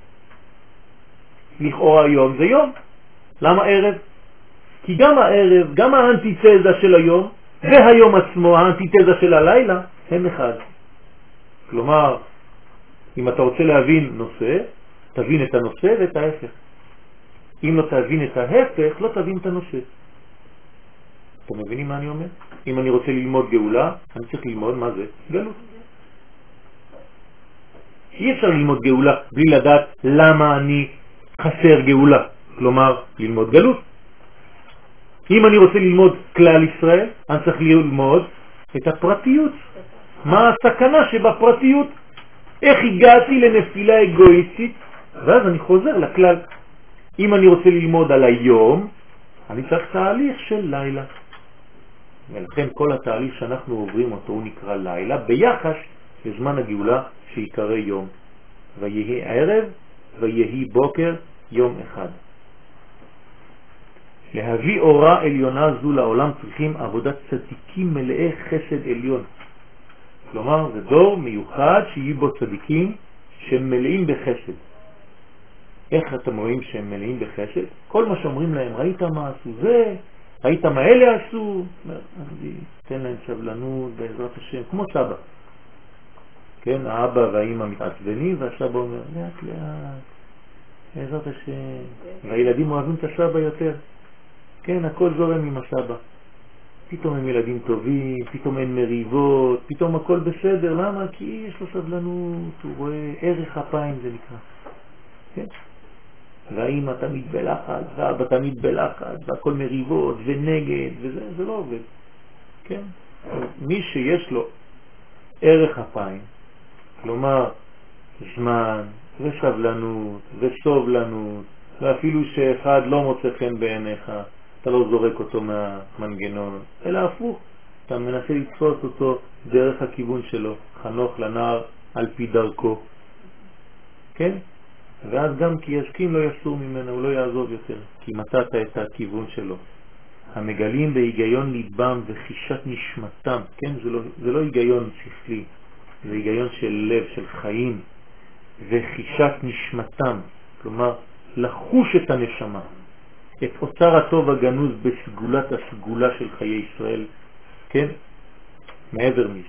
לכאורה יום זה יום. למה ערב? כי גם הערב, גם האנטיתזה של היום, והיום עצמו, האנטיתזה של הלילה, הם אחד. כלומר, אם אתה רוצה להבין נושא, תבין את הנושא ואת ההפך. אם לא תבין את ההפך, לא תבין את הנושא. אתם מבינים מה אני אומר? אם אני רוצה ללמוד גאולה, אני צריך ללמוד מה זה? גלות. אי אפשר ללמוד גאולה בלי לדעת למה אני חסר גאולה. כלומר, ללמוד גלות. אם אני רוצה ללמוד כלל ישראל, אני צריך ללמוד את הפרטיות. מה הסכנה שבפרטיות? איך הגעתי לנפילה אגואיסטית? ואז אני חוזר לכלל. אם אני רוצה ללמוד על היום, אני צריך תהליך של לילה. ולכן כל התהליך שאנחנו עוברים אותו הוא נקרא לילה, ביחס לזמן הגאולה שיקרא יום. ויהי ערב ויהי בוקר יום אחד. להביא אורה עליונה זו לעולם צריכים עבודת צדיקים מלאי חסד עליון. כלומר, זה דור מיוחד שיהיו בו צדיקים שהם מלאים בחסד. איך אתם רואים שהם מלאים בחסד? כל מה שאומרים להם, ראית מה עשו זה, ראית מה אלה עשו, תן להם סבלנות בעזרת השם, כמו סבא. כן, האבא והאמא מתעצבנים, והסבא אומר, לאט לאט, בעזרת השם. והילדים אוהבים את הסבא יותר. כן, הכל זורם עם הסבא. פתאום הם ילדים טובים, פתאום אין מריבות, פתאום הכל בסדר. למה? כי יש לו סבלנות, הוא רואה ערך אפיים זה נקרא. כן? והאמא תמיד בלחץ, והאבא תמיד בלחץ, והכל מריבות ונגד, וזה זה לא עובד. כן? מי שיש לו ערך אפיים, כלומר זמן וסבלנות וסובלנות, ואפילו שאחד לא מוצא חן בעיניך, אתה לא זורק אותו מהמנגנון, אלא הפוך, אתה מנסה לתפוס אותו דרך הכיוון שלו, חנוך לנער על פי דרכו. כן? ואז גם כי ישכים לא יסור ממנו, הוא לא יעזוב יותר, כי מצאת את הכיוון שלו. המגלים בהיגיון ליבם וחישת נשמתם, כן? זה לא היגיון שכלי, זה היגיון של לב, של חיים, וחישת נשמתם, כלומר לחוש את הנשמה, את אוצר הטוב הגנוז בסגולת הסגולה של חיי ישראל, כן? מעבר מזה.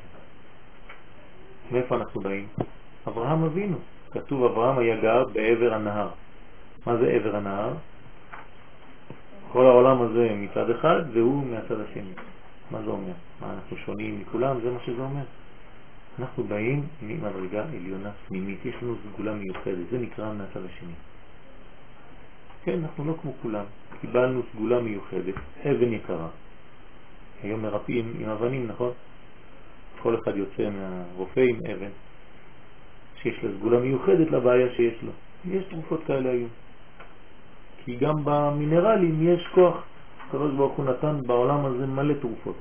מאיפה אנחנו באים? אברהם אבינו. כתוב אברהם היה גר בעבר הנהר. מה זה עבר הנהר? כל העולם הזה מצד אחד והוא מהצד השני. מה זה אומר? מה, אנחנו שונים מכולם? זה מה שזה אומר. אנחנו באים ממדרגה עליונה פנימית, יש לנו סגולה מיוחדת, זה נקרא מהצד השני. כן, אנחנו לא כמו כולם, קיבלנו סגולה מיוחדת, אבן יקרה. היום מרפאים עם אבנים, נכון? כל אחד יוצא מהרופא עם אבן, שיש לה סגולה מיוחדת לבעיה שיש לו. יש תרופות כאלה היום. כי גם במינרלים יש כוח. הקדוש ברוך הוא נתן בעולם הזה מלא תרופות.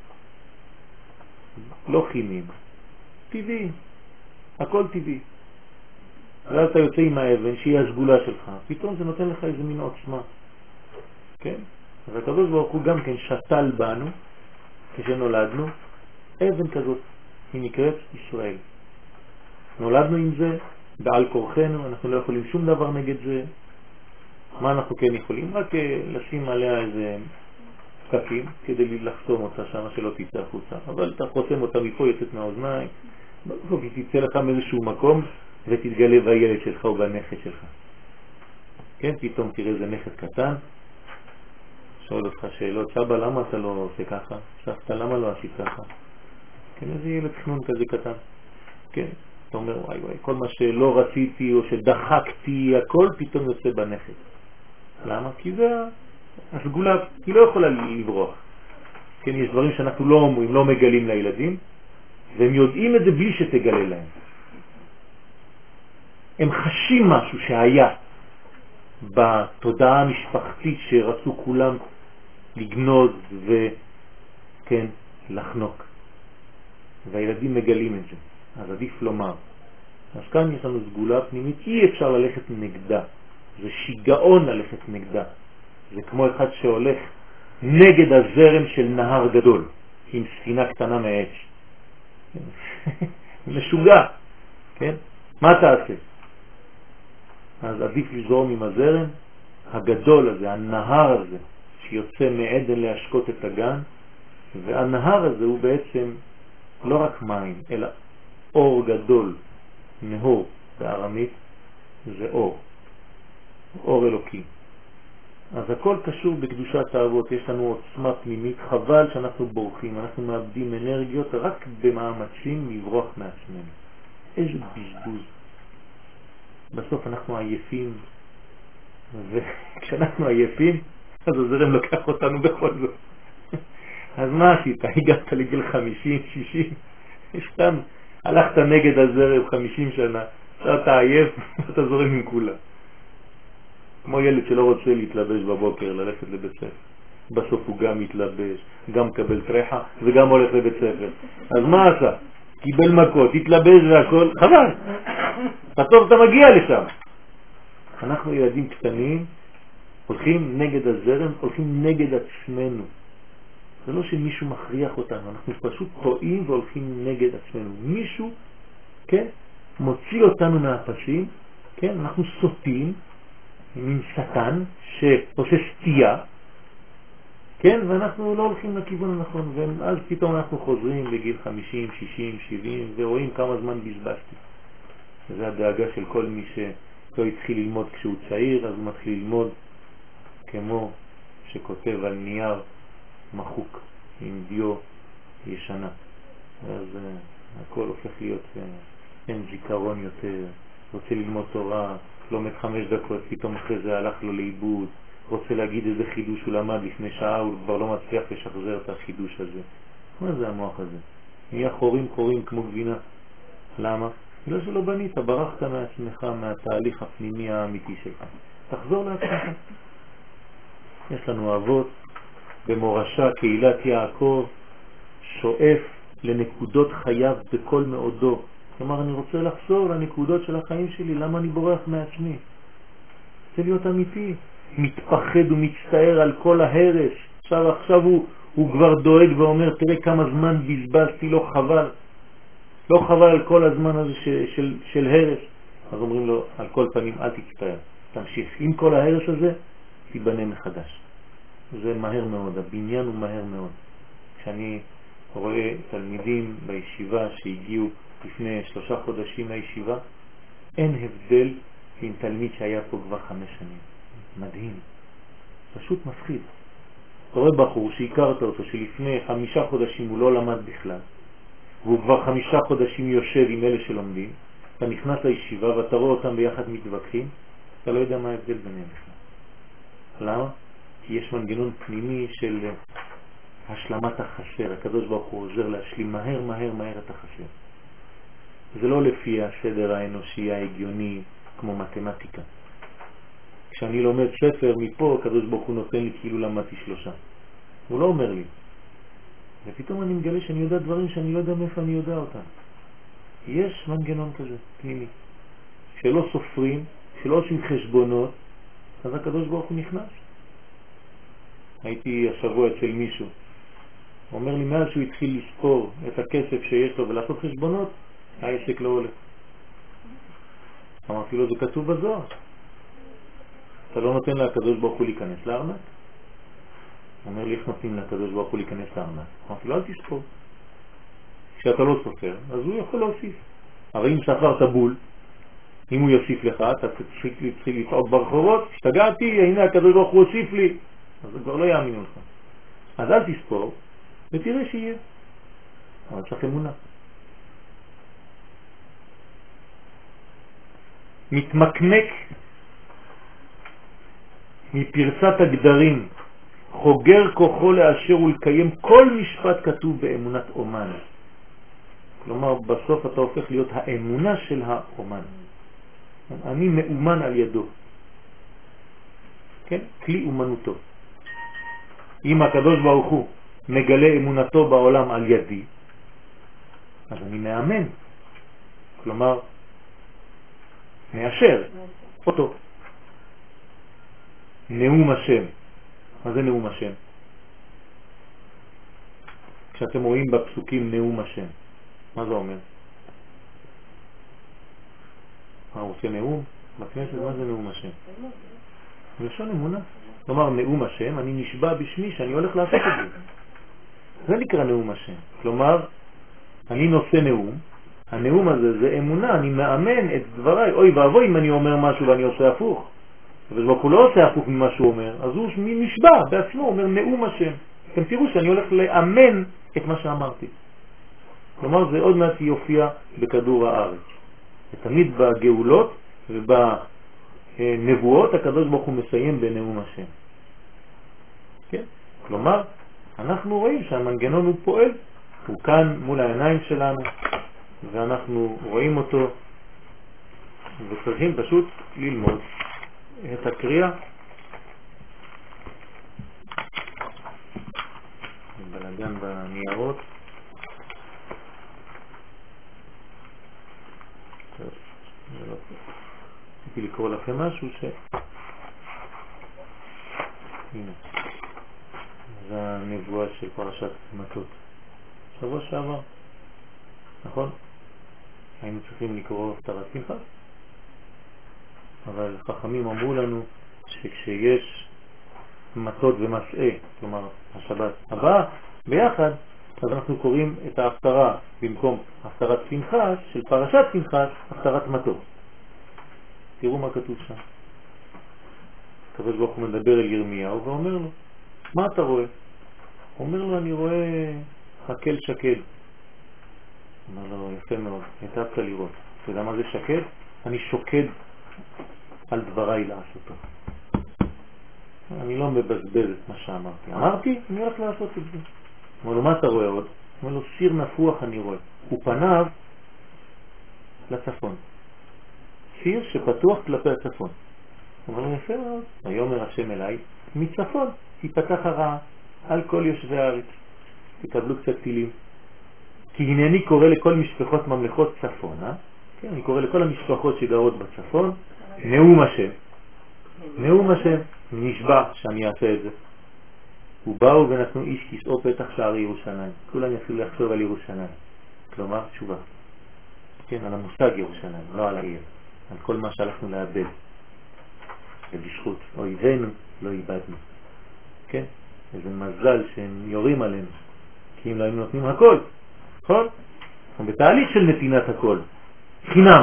לא כימיים. טבעי. הכל טבעי. ואז אתה יוצא עם האבן שהיא הסגולה שלך. פתאום זה נותן לך איזה מין עוצמה. כן? אז הקדוש ברוך הוא גם כן שתל בנו, כשנולדנו, אבן כזאת. היא נקראת ישראל. נולדנו עם זה, בעל כורחנו, אנחנו לא יכולים שום דבר נגד זה. מה אנחנו כן יכולים? רק לשים עליה איזה פקקים כדי לחסום אותה שם שלא תצא החוצה. אבל אתה חוסם אותה מפה, יוצאת מהאוזניים, בסוף היא תצא לך מאיזשהו מקום ותתגלה בילד שלך או בנכד שלך. כן, פתאום תראה איזה נכד קטן, שואל אותך שאלות, סבא למה אתה לא עושה ככה? סבתא למה לא עשית ככה? כן, איזה ילד חנון כזה קטן. כן, אתה אומר וואי וואי, כל מה שלא רציתי או שדחקתי, הכל פתאום יוצא בנכד. למה? כי זה הסגולה, היא לא יכולה לברוח. כן, יש דברים שאנחנו לא אומרים, לא מגלים לילדים, והם יודעים את זה בלי שתגלה להם. הם חשים משהו שהיה בתודעה המשפחתית שרצו כולם לגנוז וכן, לחנוק. והילדים מגלים את זה, אז עדיף לומר. אז כאן יש לנו סגולה פנימית, אי אפשר ללכת נגדה. זה שיגעון ללכת נגדה. זה כמו אחד שהולך נגד הזרם של נהר גדול, עם ספינה קטנה מעץ. משוגע, כן? מה תעשה? אז עדיף לזרום עם הזרם הגדול הזה, הנהר הזה, שיוצא מעדן להשקות את הגן, והנהר הזה הוא בעצם לא רק מים, אלא אור גדול. נהור בארמית זה אור, אור אלוקי. אז הכל קשור בקדושת האבות, יש לנו עוצמה פנימית, חבל שאנחנו בורחים, אנחנו מאבדים אנרגיות רק במאמצים לברוח מעצמנו. איזה בזבוז. בסוף אנחנו עייפים, וכשאנחנו עייפים, אז הזרם לוקח אותנו בכל זאת. אז מה עשית? הגעת לגיל 50, 60, סתם הלכת נגד הזרם 50 שנה, עכשיו אתה עייף, אתה זורם עם כולה. כמו ילד שלא רוצה להתלבש בבוקר, ללכת לבית ספר. בסוף הוא גם מתלבש, גם מקבל טרחה וגם הולך לבית ספר. אז מה עשה? קיבל מכות, התלבש והכל, חבל. טוב אתה מגיע לשם. אנחנו ילדים קטנים, הולכים נגד הזרם, הולכים נגד עצמנו. זה לא שמישהו מכריח אותנו, אנחנו פשוט טועים והולכים נגד עצמנו. מישהו, כן, מוציא אותנו מהפסים, כן, אנחנו סוטים, מין שטן שעושה סטייה, כן, ואנחנו לא הולכים לכיוון הנכון, ואז פתאום אנחנו חוזרים בגיל 50, 60, 70, ורואים כמה זמן בזבזתי. זה הדאגה של כל מי שלא התחיל ללמוד כשהוא צעיר, אז הוא מתחיל ללמוד כמו שכותב על נייר מחוק עם דיו ישנה. אז הכל הופך להיות אין זיכרון יותר, רוצה ללמוד תורה, לומד 5 דקות, פתאום אחרי זה הלך לו לאיבוד, רוצה להגיד איזה חידוש הוא למד לפני שעה, הוא כבר לא מצליח לשחזר את החידוש הזה. מה זה המוח הזה? נהיה חורים כמו גבינה. למה? בגלל שלא בנית, ברחת מעצמך, מהתהליך הפנימי האמיתי שלך. תחזור לעצמך. יש לנו אבות במורשה, קהילת יעקב, שואף לנקודות חייו בכל מאודו. כלומר, אני רוצה לחזור לנקודות של החיים שלי, למה אני בורח מעצמי? רוצה להיות אמיתי, מתפחד ומצטער על כל ההרס. עכשיו הוא כבר דואג ואומר, תראה כמה זמן בזבזתי, לא חבל על כל הזמן הזה של הרס. אז אומרים לו, על כל פנים אל תצטער, תמשיך. עם כל ההרס הזה, תיבנה מחדש. זה מהר מאוד, הבניין הוא מהר מאוד. כשאני רואה תלמידים בישיבה שהגיעו לפני 3 חודשים לישיבה, אין הבדל עם תלמיד שהיה פה כבר 5 שנים. מדהים. פשוט מפחיד. אתה רואה בחור שהכרת אותו, שלפני 5 חודשים הוא לא למד בכלל, והוא כבר 5 חודשים יושב עם אלה שלומדים, אתה נכנס לישיבה ואתה רואה אותם ביחד מתווכחים, אתה לא יודע מה ההבדל ביניהם בכלל. למה? כי יש מנגנון פנימי של השלמת החסר. הקדוש ברוך הוא עוזר להשלים מהר את החסר. זה לא לפי הסדר האנושי ההגיוני כמו מתמטיקה. כשאני לומד ספר מפה, הקדוש ברוך הוא נותן לי כאילו למדתי 3. הוא לא אומר לי. ופתאום אני מגלה שאני יודע דברים שאני לא יודע מאיפה אני יודע אותם. יש מנגנון כזה, פנימי. שלא סופרים, שלא עושים חשבונות, אז הקדוש ברוך הוא נכנס. הייתי השבוע אצל מישהו. הוא אומר לי, מאז שהוא התחיל לספור את הכסף שיש לו ולעשות חשבונות, העסק לא הולך. אמרתי לו, זה כתוב בזוהר. אתה לא נותן לקדוש ברוך הוא להיכנס לארנק? הוא אומר לי, איך נותנים לקדוש ברוך הוא להיכנס לארנק? אמרתי לו, אל תספור. כשאתה לא סופר, אז הוא יכול להוסיף. הרי אם ספרת בול, אם הוא יוסיף לך, אתה צריך לצעוק ברחובות, השתגעתי, הנה הקדוש ברוך הוא הוסיף לי. אז זה כבר לא יאמינו לך. אז אל תספור, ותראה שיהיה. אבל צריך אמונה. מתמקנק מפרסת הגדרים, חוגר כוחו לאשר ולקיים כל משפט כתוב באמונת אומן. כלומר, בסוף אתה הופך להיות האמונה של האומן. אני מאומן על ידו. כן? כלי אומנותו. אם הקדוש ברוך הוא מגלה אמונתו בעולם על ידי, אז אני מאמן. כלומר, מאשר אותו. נאום השם. מה זה נאום השם? כשאתם רואים בפסוקים נאום השם, מה זה אומר? מה הוא עושה נאום? בכנסת, מה זה נאום השם? לשון אמונה. כלומר, נאום השם, אני נשבע בשמי שאני הולך לעשות את זה. זה נקרא נאום השם. כלומר, אני נושא נאום, הנאום הזה זה אמונה, אני מאמן את דבריי. אוי ואבוי אם אני אומר משהו ואני עושה הפוך. אבל הוא לא עושה הפוך ממה שהוא אומר, אז הוא נשבע בעצמו, אומר נאום השם. אתם תראו שאני הולך לאמן את מה שאמרתי. כלומר, זה עוד מעט יופיע בכדור הארץ. ותמיד בגאולות ובנבואות הקדוש ברוך הוא מסיים בנאום השם. כן? כלומר, אנחנו רואים שהמנגנון הוא פועל, הוא כאן מול העיניים שלנו, ואנחנו רואים אותו, וצריכים פשוט ללמוד את הקריאה. בלגן בניירות. רציתי לקרוא לכם משהו הנה. זה הנבואה של פרשת מטות. שבוע שעבר. נכון? היינו צריכים לקרוא הפטרת שמחה. אבל חכמים אמרו לנו שכשיש מטות ומסעה, כלומר השבת הבאה, ביחד, אז אנחנו קוראים את ההפטרה במקום הפטרת שמחה של פרשת שמחה, הפטרת מטות. תראו מה כתוב שם. הקדוש ברוך הוא מדבר אל ירמיהו ואומר לו, מה אתה רואה? הוא אומר לו, אני רואה חקל שקל. אומר לו, יפה מאוד, היטבת לראות. אתה יודע מה זה שקל? אני שוקד על דבריי לעשותו. אני לא מבזבז את מה שאמרתי. אמרתי, אני הולך לעשות את זה. אומר לו, מה אתה רואה עוד? אומר לו, סיר נפוח אני רואה. הוא פניו לצפון. סיר שפתוח כלפי הצפון. אומר לו, יפה מאוד. ויאמר השם אליי, מצפון תיפתח הרעה על כל יושבי הארץ. תקבלו קצת טילים. כי הנני קורא לכל משפחות ממלכות צפונה. כן, אני קורא לכל המשפחות שגרות בצפון, נאום השם. נאום השם. נשבע שאני אעשה את זה. ובאו ונתנו איש כיסאו פתח שער ירושלים. כולם יתחילו לחשוב על ירושלים. כלומר, תשובה. כן, על המושג ירושלים, לא על העיר. על כל מה שהלכנו לאבד. ובזכות אויבינו לא איבדנו. כן? איזה מזל שהם יורים עלינו. כי אם לא היינו נותנים הכל. נכון? אנחנו בתהליך של נתינת הכל. חינם.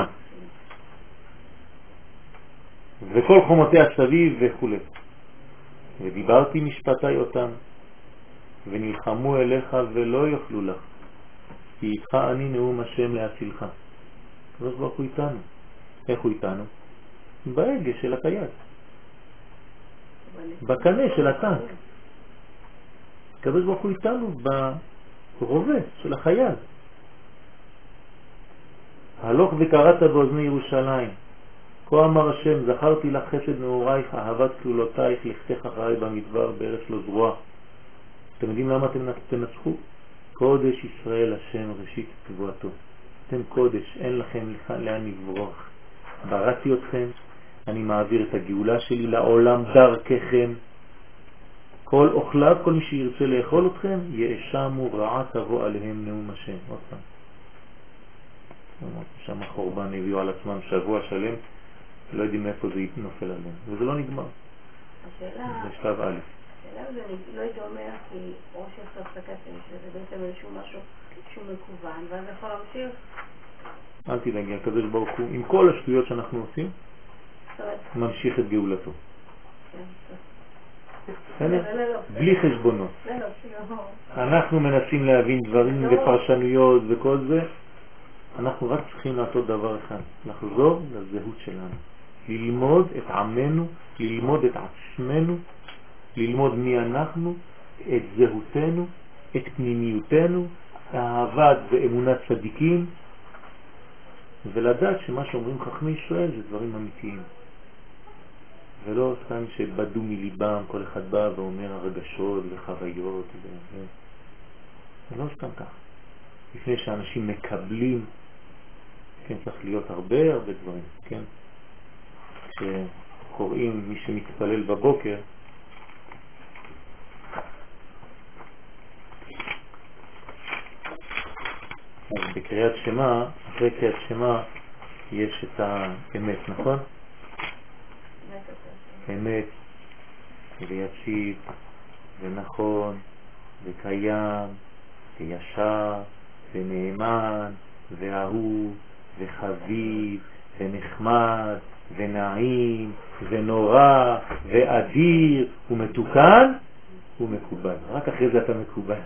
וכל חומותיה סביב וכו'. ודיברתי משפטי אותם, ונלחמו אליך ולא יוכלו לך, כי איתך אני נאום השם להצילך. הקדוש ברוך הוא איתנו. איך הוא איתנו? בהגה של הקייס. בקנה של הטנק. הקדוש ברוך הוא איתנו ברובה של החייל. הלוך וקראת באוזני ירושלים. כה אמר השם, זכרתי לך חסד נעורייך, אהבת כלולותייך, לכתך אחריי במדבר בארץ לא זרוע. אתם יודעים למה אתם תנצחו? קודש ישראל השם ראשית תבואתו. אתם קודש, אין לכם לאן לברוח. בראתי אתכם, אני מעביר את הגאולה שלי לעולם דרככם. כל אוכליו, כל מי שירצה לאכול אתכם, יאשמו רעה תבוא עליהם נאום השם. עוד פעם. שם החורבן הביאו על עצמם שבוע שלם לא יודעים מאיפה זה נופל עליהם, וזה לא נגמר. השאלה... זה שלב א'. השאלה זה לא הייתי אומר, כי או שעשו הפסקת שזה בעצם איזשהו משהו שהוא מקוון, ואז יכול להמשיך. אל תדאגי, הקדוש ברוך הוא, עם כל השטויות שאנחנו עושים, ממשיך את גאולתו. בלי חשבונות. אנחנו מנסים להבין דברים ופרשנויות וכל זה, אנחנו רק צריכים לעשות דבר אחד, לחזור לזהות שלנו, ללמוד את עמנו, ללמוד את עצמנו, ללמוד מי אנחנו, את זהותנו, את פנימיותנו, אהבת ואמונת צדיקים, ולדעת שמה שאומרים חכמי ישראל זה דברים אמיתיים. ולא סתם שבדו מליבם, כל אחד בא ואומר הרגשות וחוויות. זה לא סתם כך. לפני שאנשים מקבלים, כן, צריך להיות הרבה דברים, כן? כשקוראים מי שמתפלל בבוקר, אז בקריאת שמה, אחרי קריאת שמה, יש את האמת, נכון? אמת, ויציב, ונכון, וקיים, וישר, ונאמן, ואהוב, וחביב, ונחמד, ונעים, ונורא, ואדיר, ומתוקן, ומקובל. רק אחרי זה אתה מקובל.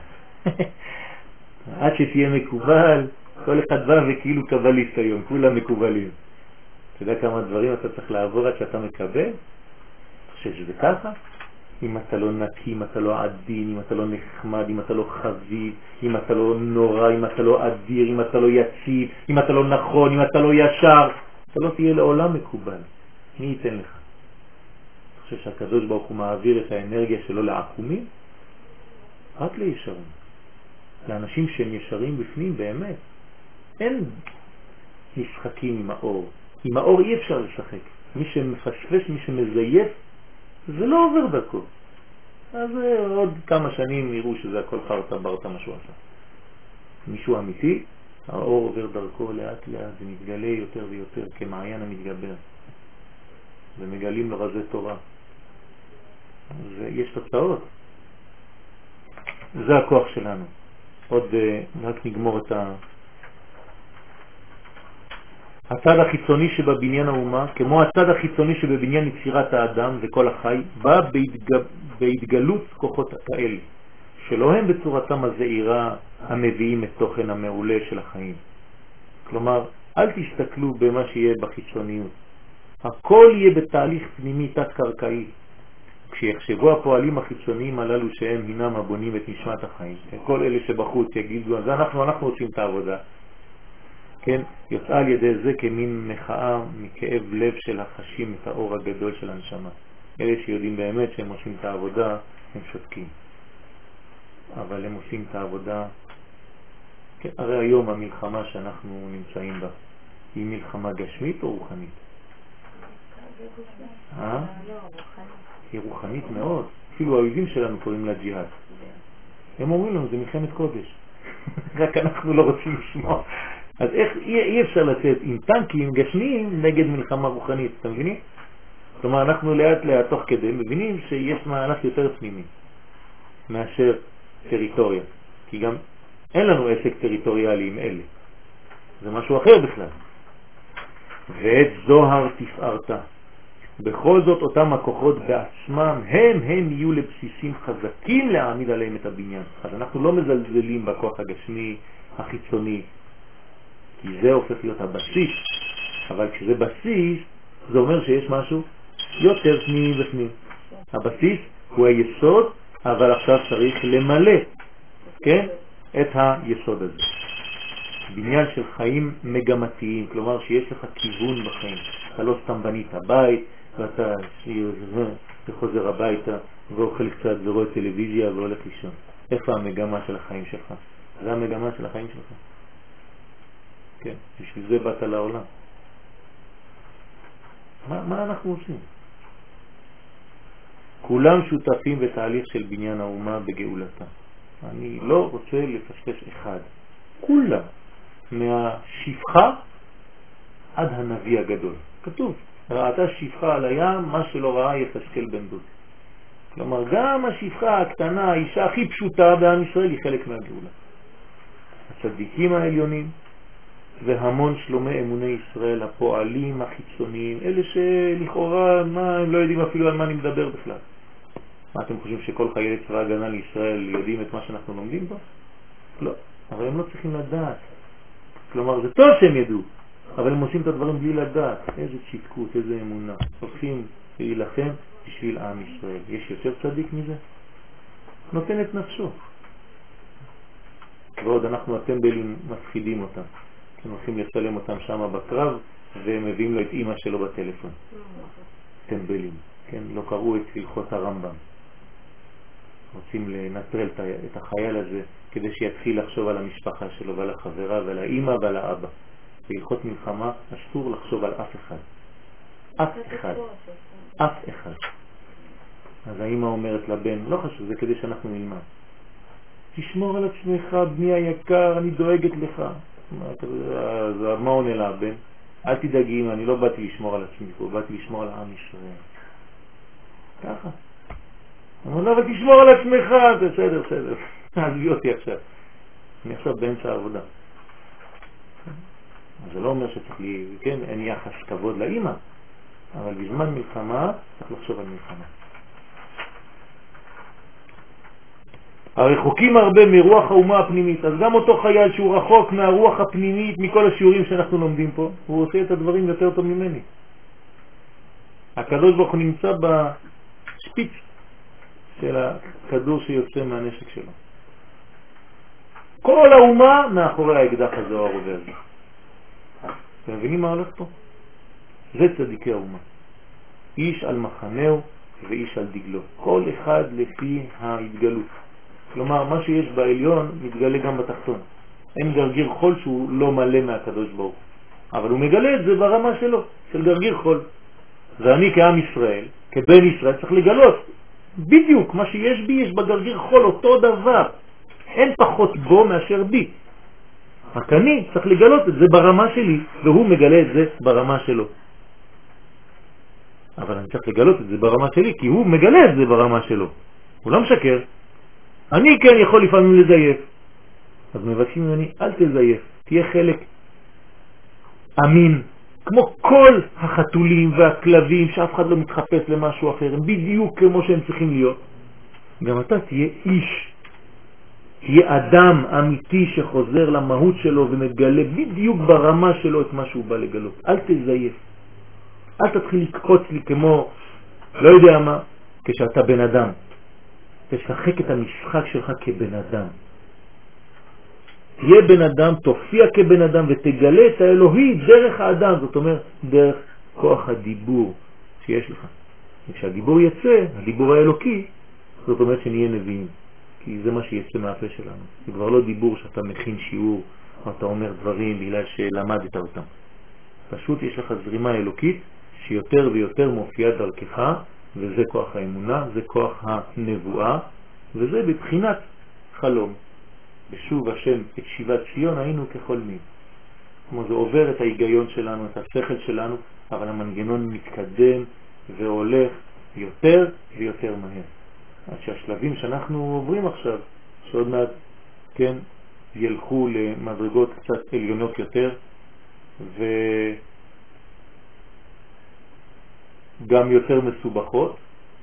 עד שתהיה מקובל, כל אחד בא וכאילו קבליסט היום, כולם מקובלים. אתה יודע כמה דברים אתה צריך לעבור עד שאתה מקבל? אתה חושב שזה ככה? אם אתה לא נקי, אם אתה לא עדין, אם אתה לא נחמד, אם אתה לא חביב, אם אתה לא נורא, אם אתה לא אדיר, אם אתה לא יציב, אם אתה לא נכון, אם אתה לא ישר, אתה לא תהיה לעולם מקובל. מי ייתן לך? אתה חושב שהקדוש ברוך הוא מעביר את האנרגיה שלו לעקומים? רק לישרים. לאנשים שהם ישרים בפנים באמת. אין משחקים עם האור. עם האור אי אפשר לשחק. מי שמפשפש, מי שמזייף, זה לא עובר דרכו. אז עוד כמה שנים יראו שזה הכל חרטה ברטה משהו עשה. מישהו אמיתי, האור עובר דרכו לאט לאט, זה מתגלה יותר ויותר כמעיין המתגבר. ומגלים לו רזי תורה. אז יש תוצאות. זה הכוח שלנו. עוד רק נגמור את הצד החיצוני שבבניין האומה, כמו הצד החיצוני שבבניין יצירת האדם וכל החי, בא בהתגלות כוחות כאלה, שלא הם בצורתם הזעירה המביאים את תוכן המעולה של החיים. כלומר, אל תסתכלו במה שיהיה בחיצוניות. הכל יהיה בתהליך פנימי תת-קרקעי. כשיחשבו הפועלים החיצוניים הללו שהם הינם הבונים את נשמת החיים, כל אלה שבחוץ יגידו, אז אנחנו עושים את העבודה. כן, יוצא על ידי זה כמין מחאה מכאב לב של החשים את האור הגדול של הנשמה. אלה שיודעים באמת שהם עושים את העבודה, הם שותקים. אבל הם עושים את העבודה. כן, הרי היום המלחמה שאנחנו נמצאים בה, היא מלחמה גשמית או רוחנית? היא רוחנית מאוד. אפילו האויבים שלנו קוראים לה ג'יהאד. הם אומרים לנו, זה מלחמת קודש. רק אנחנו לא רוצים לשמוע. אז איך אי אפשר לצאת עם טנקים גשמיים נגד מלחמה רוחנית, אתם מבינים? כלומר, אנחנו לאט לאט תוך כדי מבינים שיש מהלך יותר פנימי מאשר טריטוריה. כי גם אין לנו עסק טריטוריאלי עם אלה. זה משהו אחר בכלל. ואת זוהר תפארתה. בכל זאת אותם הכוחות בעצמם הם יהיו לבסיסים חזקים להעמיד עליהם את הבניין. אז אנחנו לא מזלזלים בכוח הגשמי החיצוני, כי זה הופך להיות הבסיס. אבל כשזה בסיס, זה אומר שיש משהו יותר פנימי בפנים. הבסיס הוא היסוד, אבל עכשיו צריך למלא, כן? את היסוד הזה. בניין של חיים מגמתיים, כלומר שיש לך כיוון בחיים. אתה לא סתם בנית בית, ואתה חוזר הביתה ואוכל קצת ורואה טלוויזיה והולך לישון. איפה המגמה של החיים שלך? זה המגמה של החיים שלך. כן, בשביל זה באת לעולם. מה אנחנו עושים? כולם שותפים בתהליך של בניין האומה בגאולתה. אני לא רוצה לפשפש אחד. כולם, מהשפחה עד הנביא הגדול. כתוב, ראתה שפחה על הים, מה שלא ראה יחזקאל בן דוד. כלומר, גם השפחה הקטנה, האישה הכי פשוטה בעם ישראל, היא חלק מהגאולה. הצדיקים העליונים והמון שלומי אמוני ישראל, הפועלים החיצוניים, אלה שלכאורה הם לא יודעים אפילו על מה אני מדבר בכלל. מה אתם חושבים שכל חיילי צבא הגנה לישראל יודעים את מה שאנחנו לומדים פה? לא, אבל הם לא צריכים לדעת. כלומר, זה טוב שהם ידעו, אבל הם עושים את הדברים בלי לדעת. איזה צדקות, איזה אמונה. הולכים להילחם בשביל עם ישראל. יש יותר צדיק מזה? נותן את נפשו. ועוד אנחנו הטמבלים מפחידים אותם. הם הולכים לצלם אותם שם בקרב, והם מביאים לו את אמא שלו בטלפון. טמבלים. כן, לא קראו את הלכות הרמב"ם. רוצים לנטרל את החייל הזה כדי שיתחיל לחשוב על המשפחה שלו ועל החברה ועל האמא ועל האבא. בהלכות מלחמה אסור לחשוב על אף אחד. אף אחד. אף אחד. אז האמא אומרת לבן, לא חשוב, זה כדי שאנחנו נלמד. תשמור על עצמך, בני היקר, אני דואגת לך. אז מה עונה לה הבן? אל תדאגי אמא, אני לא באתי לשמור על עצמי פה, באתי לשמור על עם ישראל. ככה. אמר לה, אבל תשמור על עצמך. בסדר, בסדר. עזבי אותי עכשיו. אני עכשיו באמצע העבודה. זה לא אומר שצריך לי, כן, אין יחס כבוד לאמא, אבל בזמן מלחמה צריך לחשוב על מלחמה. הרחוקים הרבה מרוח האומה הפנימית, אז גם אותו חייל שהוא רחוק מהרוח הפנימית, מכל השיעורים שאנחנו לומדים פה, הוא עושה את הדברים יותר טוב ממני. הקדוש ברוך הוא נמצא בשפיץ של הכדור שיוצא מהנשק שלו. כל האומה מאחורי האקדח הזה או הרובה הזה. אתם מבינים מה הולך פה? זה צדיקי האומה. איש על מחנהו ואיש על דגלו. כל אחד לפי ההתגלות. כלומר, מה שיש בעליון מתגלה גם בתחתון. אין גרגיר חול שהוא לא מלא מהקדוש ברוך. אבל הוא מגלה את זה ברמה שלו, של גרגיר חול. ואני כעם ישראל, כבן ישראל, צריך לגלות. בדיוק מה שיש בי יש בגרגיר חול אותו דבר. אין פחות בו מאשר בי. רק אני צריך לגלות את זה ברמה שלי, והוא מגלה את זה ברמה שלו. אבל אני צריך לגלות את זה ברמה שלי, כי הוא מגלה את זה ברמה שלו. הוא לא משקר. אני כן יכול לפעמים לזייף. אז מבקשים ממני, אל תזייף, תהיה חלק אמין. כמו כל החתולים והכלבים, שאף אחד לא מתחפש למשהו אחר, הם בדיוק כמו שהם צריכים להיות. גם אתה תהיה איש. תהיה אדם אמיתי שחוזר למהות שלו ומגלה בדיוק ברמה שלו את מה שהוא בא לגלות. אל תזייף. אל תתחיל לקפוץ לי כמו, לא יודע מה, כשאתה בן אדם. תשחק את המשחק שלך כבן אדם. תהיה בן אדם, תופיע כבן אדם ותגלה את האלוהי דרך האדם. זאת אומרת, דרך כוח הדיבור שיש לך. כשהדיבור יצא, הדיבור האלוקי, זאת אומרת שנהיה נביאים. כי זה מה שיצא מהפה שלנו. זה כבר לא דיבור שאתה מכין שיעור, או אתה אומר דברים בגלל שלמדת אותם. פשוט יש לך זרימה אלוקית שיותר ויותר מופיעה דרכך, וזה כוח האמונה, זה כוח הנבואה, וזה בבחינת חלום. בשוב השם את שיבת ציון היינו כחולמים. כמו זה עובר את ההיגיון שלנו, את השכל שלנו, אבל המנגנון מתקדם והולך יותר ויותר מהר. עד שהשלבים שאנחנו עוברים עכשיו, שעוד מעט, כן, ילכו למדרגות קצת עליונות יותר, וגם יותר מסובכות,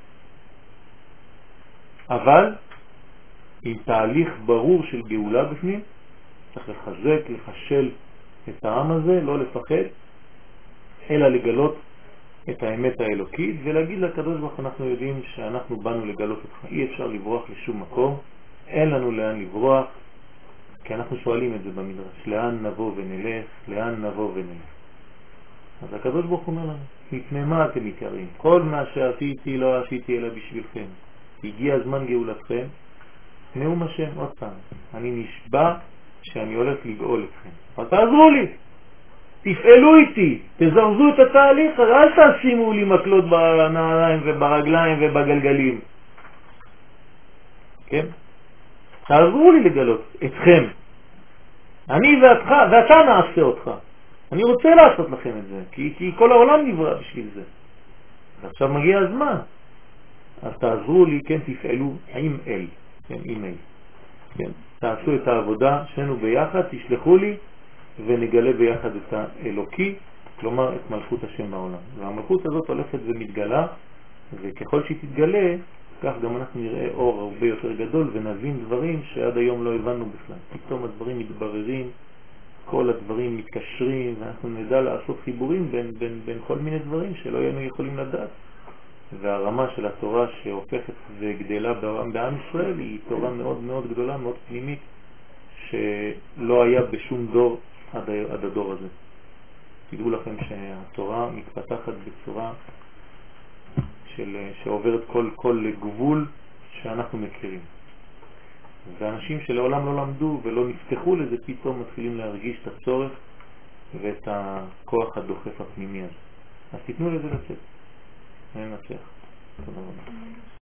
אבל עם תהליך ברור של גאולה בפנים. צריך לחזק, לחשל את העם הזה, לא לפחד, אלא לגלות את האמת האלוקית ולהגיד לקדוש ברוך הוא, אנחנו יודעים שאנחנו באנו לגלות אותך, אי אפשר לברוח לשום מקום, אין לנו לאן לברוח, כי אנחנו שואלים את זה במדרש, לאן נבוא ונלך, לאן נבוא ונלך. אז הקדוש ברוך הוא אומר לנו, מפני מה אתם מתייראים? כל מה שעשיתי לא עשיתי אלא בשבילכם. הגיע זמן גאולתכם, נאום השם עוד פעם, אני נשבע שאני הולך לגאול אתכם. אז תעזרו לי, תפעלו איתי, תזרזו את התהליך, אל תשימו לי מקלות בנעליים וברגליים ובגלגלים. כן? תעזרו לי לגלות אתכם. אני ואתה נעשה אותך. אני רוצה לעשות לכם את זה, כי כל העולם נברא בשביל זה. ועכשיו מגיע הזמן. אז תעזרו לי, כן, תפעלו עם אל, כן, עם אל. כן, תעשו את העבודה, שנינו ביחד, תשלחו לי ונגלה ביחד את האלוקי, כלומר את מלכות השם בעולם. והמלכות הזאת הולכת ומתגלה, וככל שהיא תתגלה, כך גם אנחנו נראה אור הרבה יותר גדול ונבין דברים שעד היום לא הבנו בכלל. פתאום הדברים מתבררים, כל הדברים מתקשרים, ואנחנו נדע לעשות חיבורים בין כל מיני דברים שלא היינו יכולים לדעת. והרמה של התורה שהופכת וגדלה בעם ישראל היא תורה מאוד מאוד גדולה, מאוד פנימית, שלא היה בשום דור עד הדור הזה. תדעו לכם שהתורה מתפתחת בצורה שעוברת כל גבול שאנחנו מכירים. ואנשים שלעולם לא למדו ולא נפתחו לזה, פתאום מתחילים להרגיש את הצורך ואת הכוח הדוחף הפנימי הזה. אז תיתנו לזה לצאת. ננצח. תודה רבה.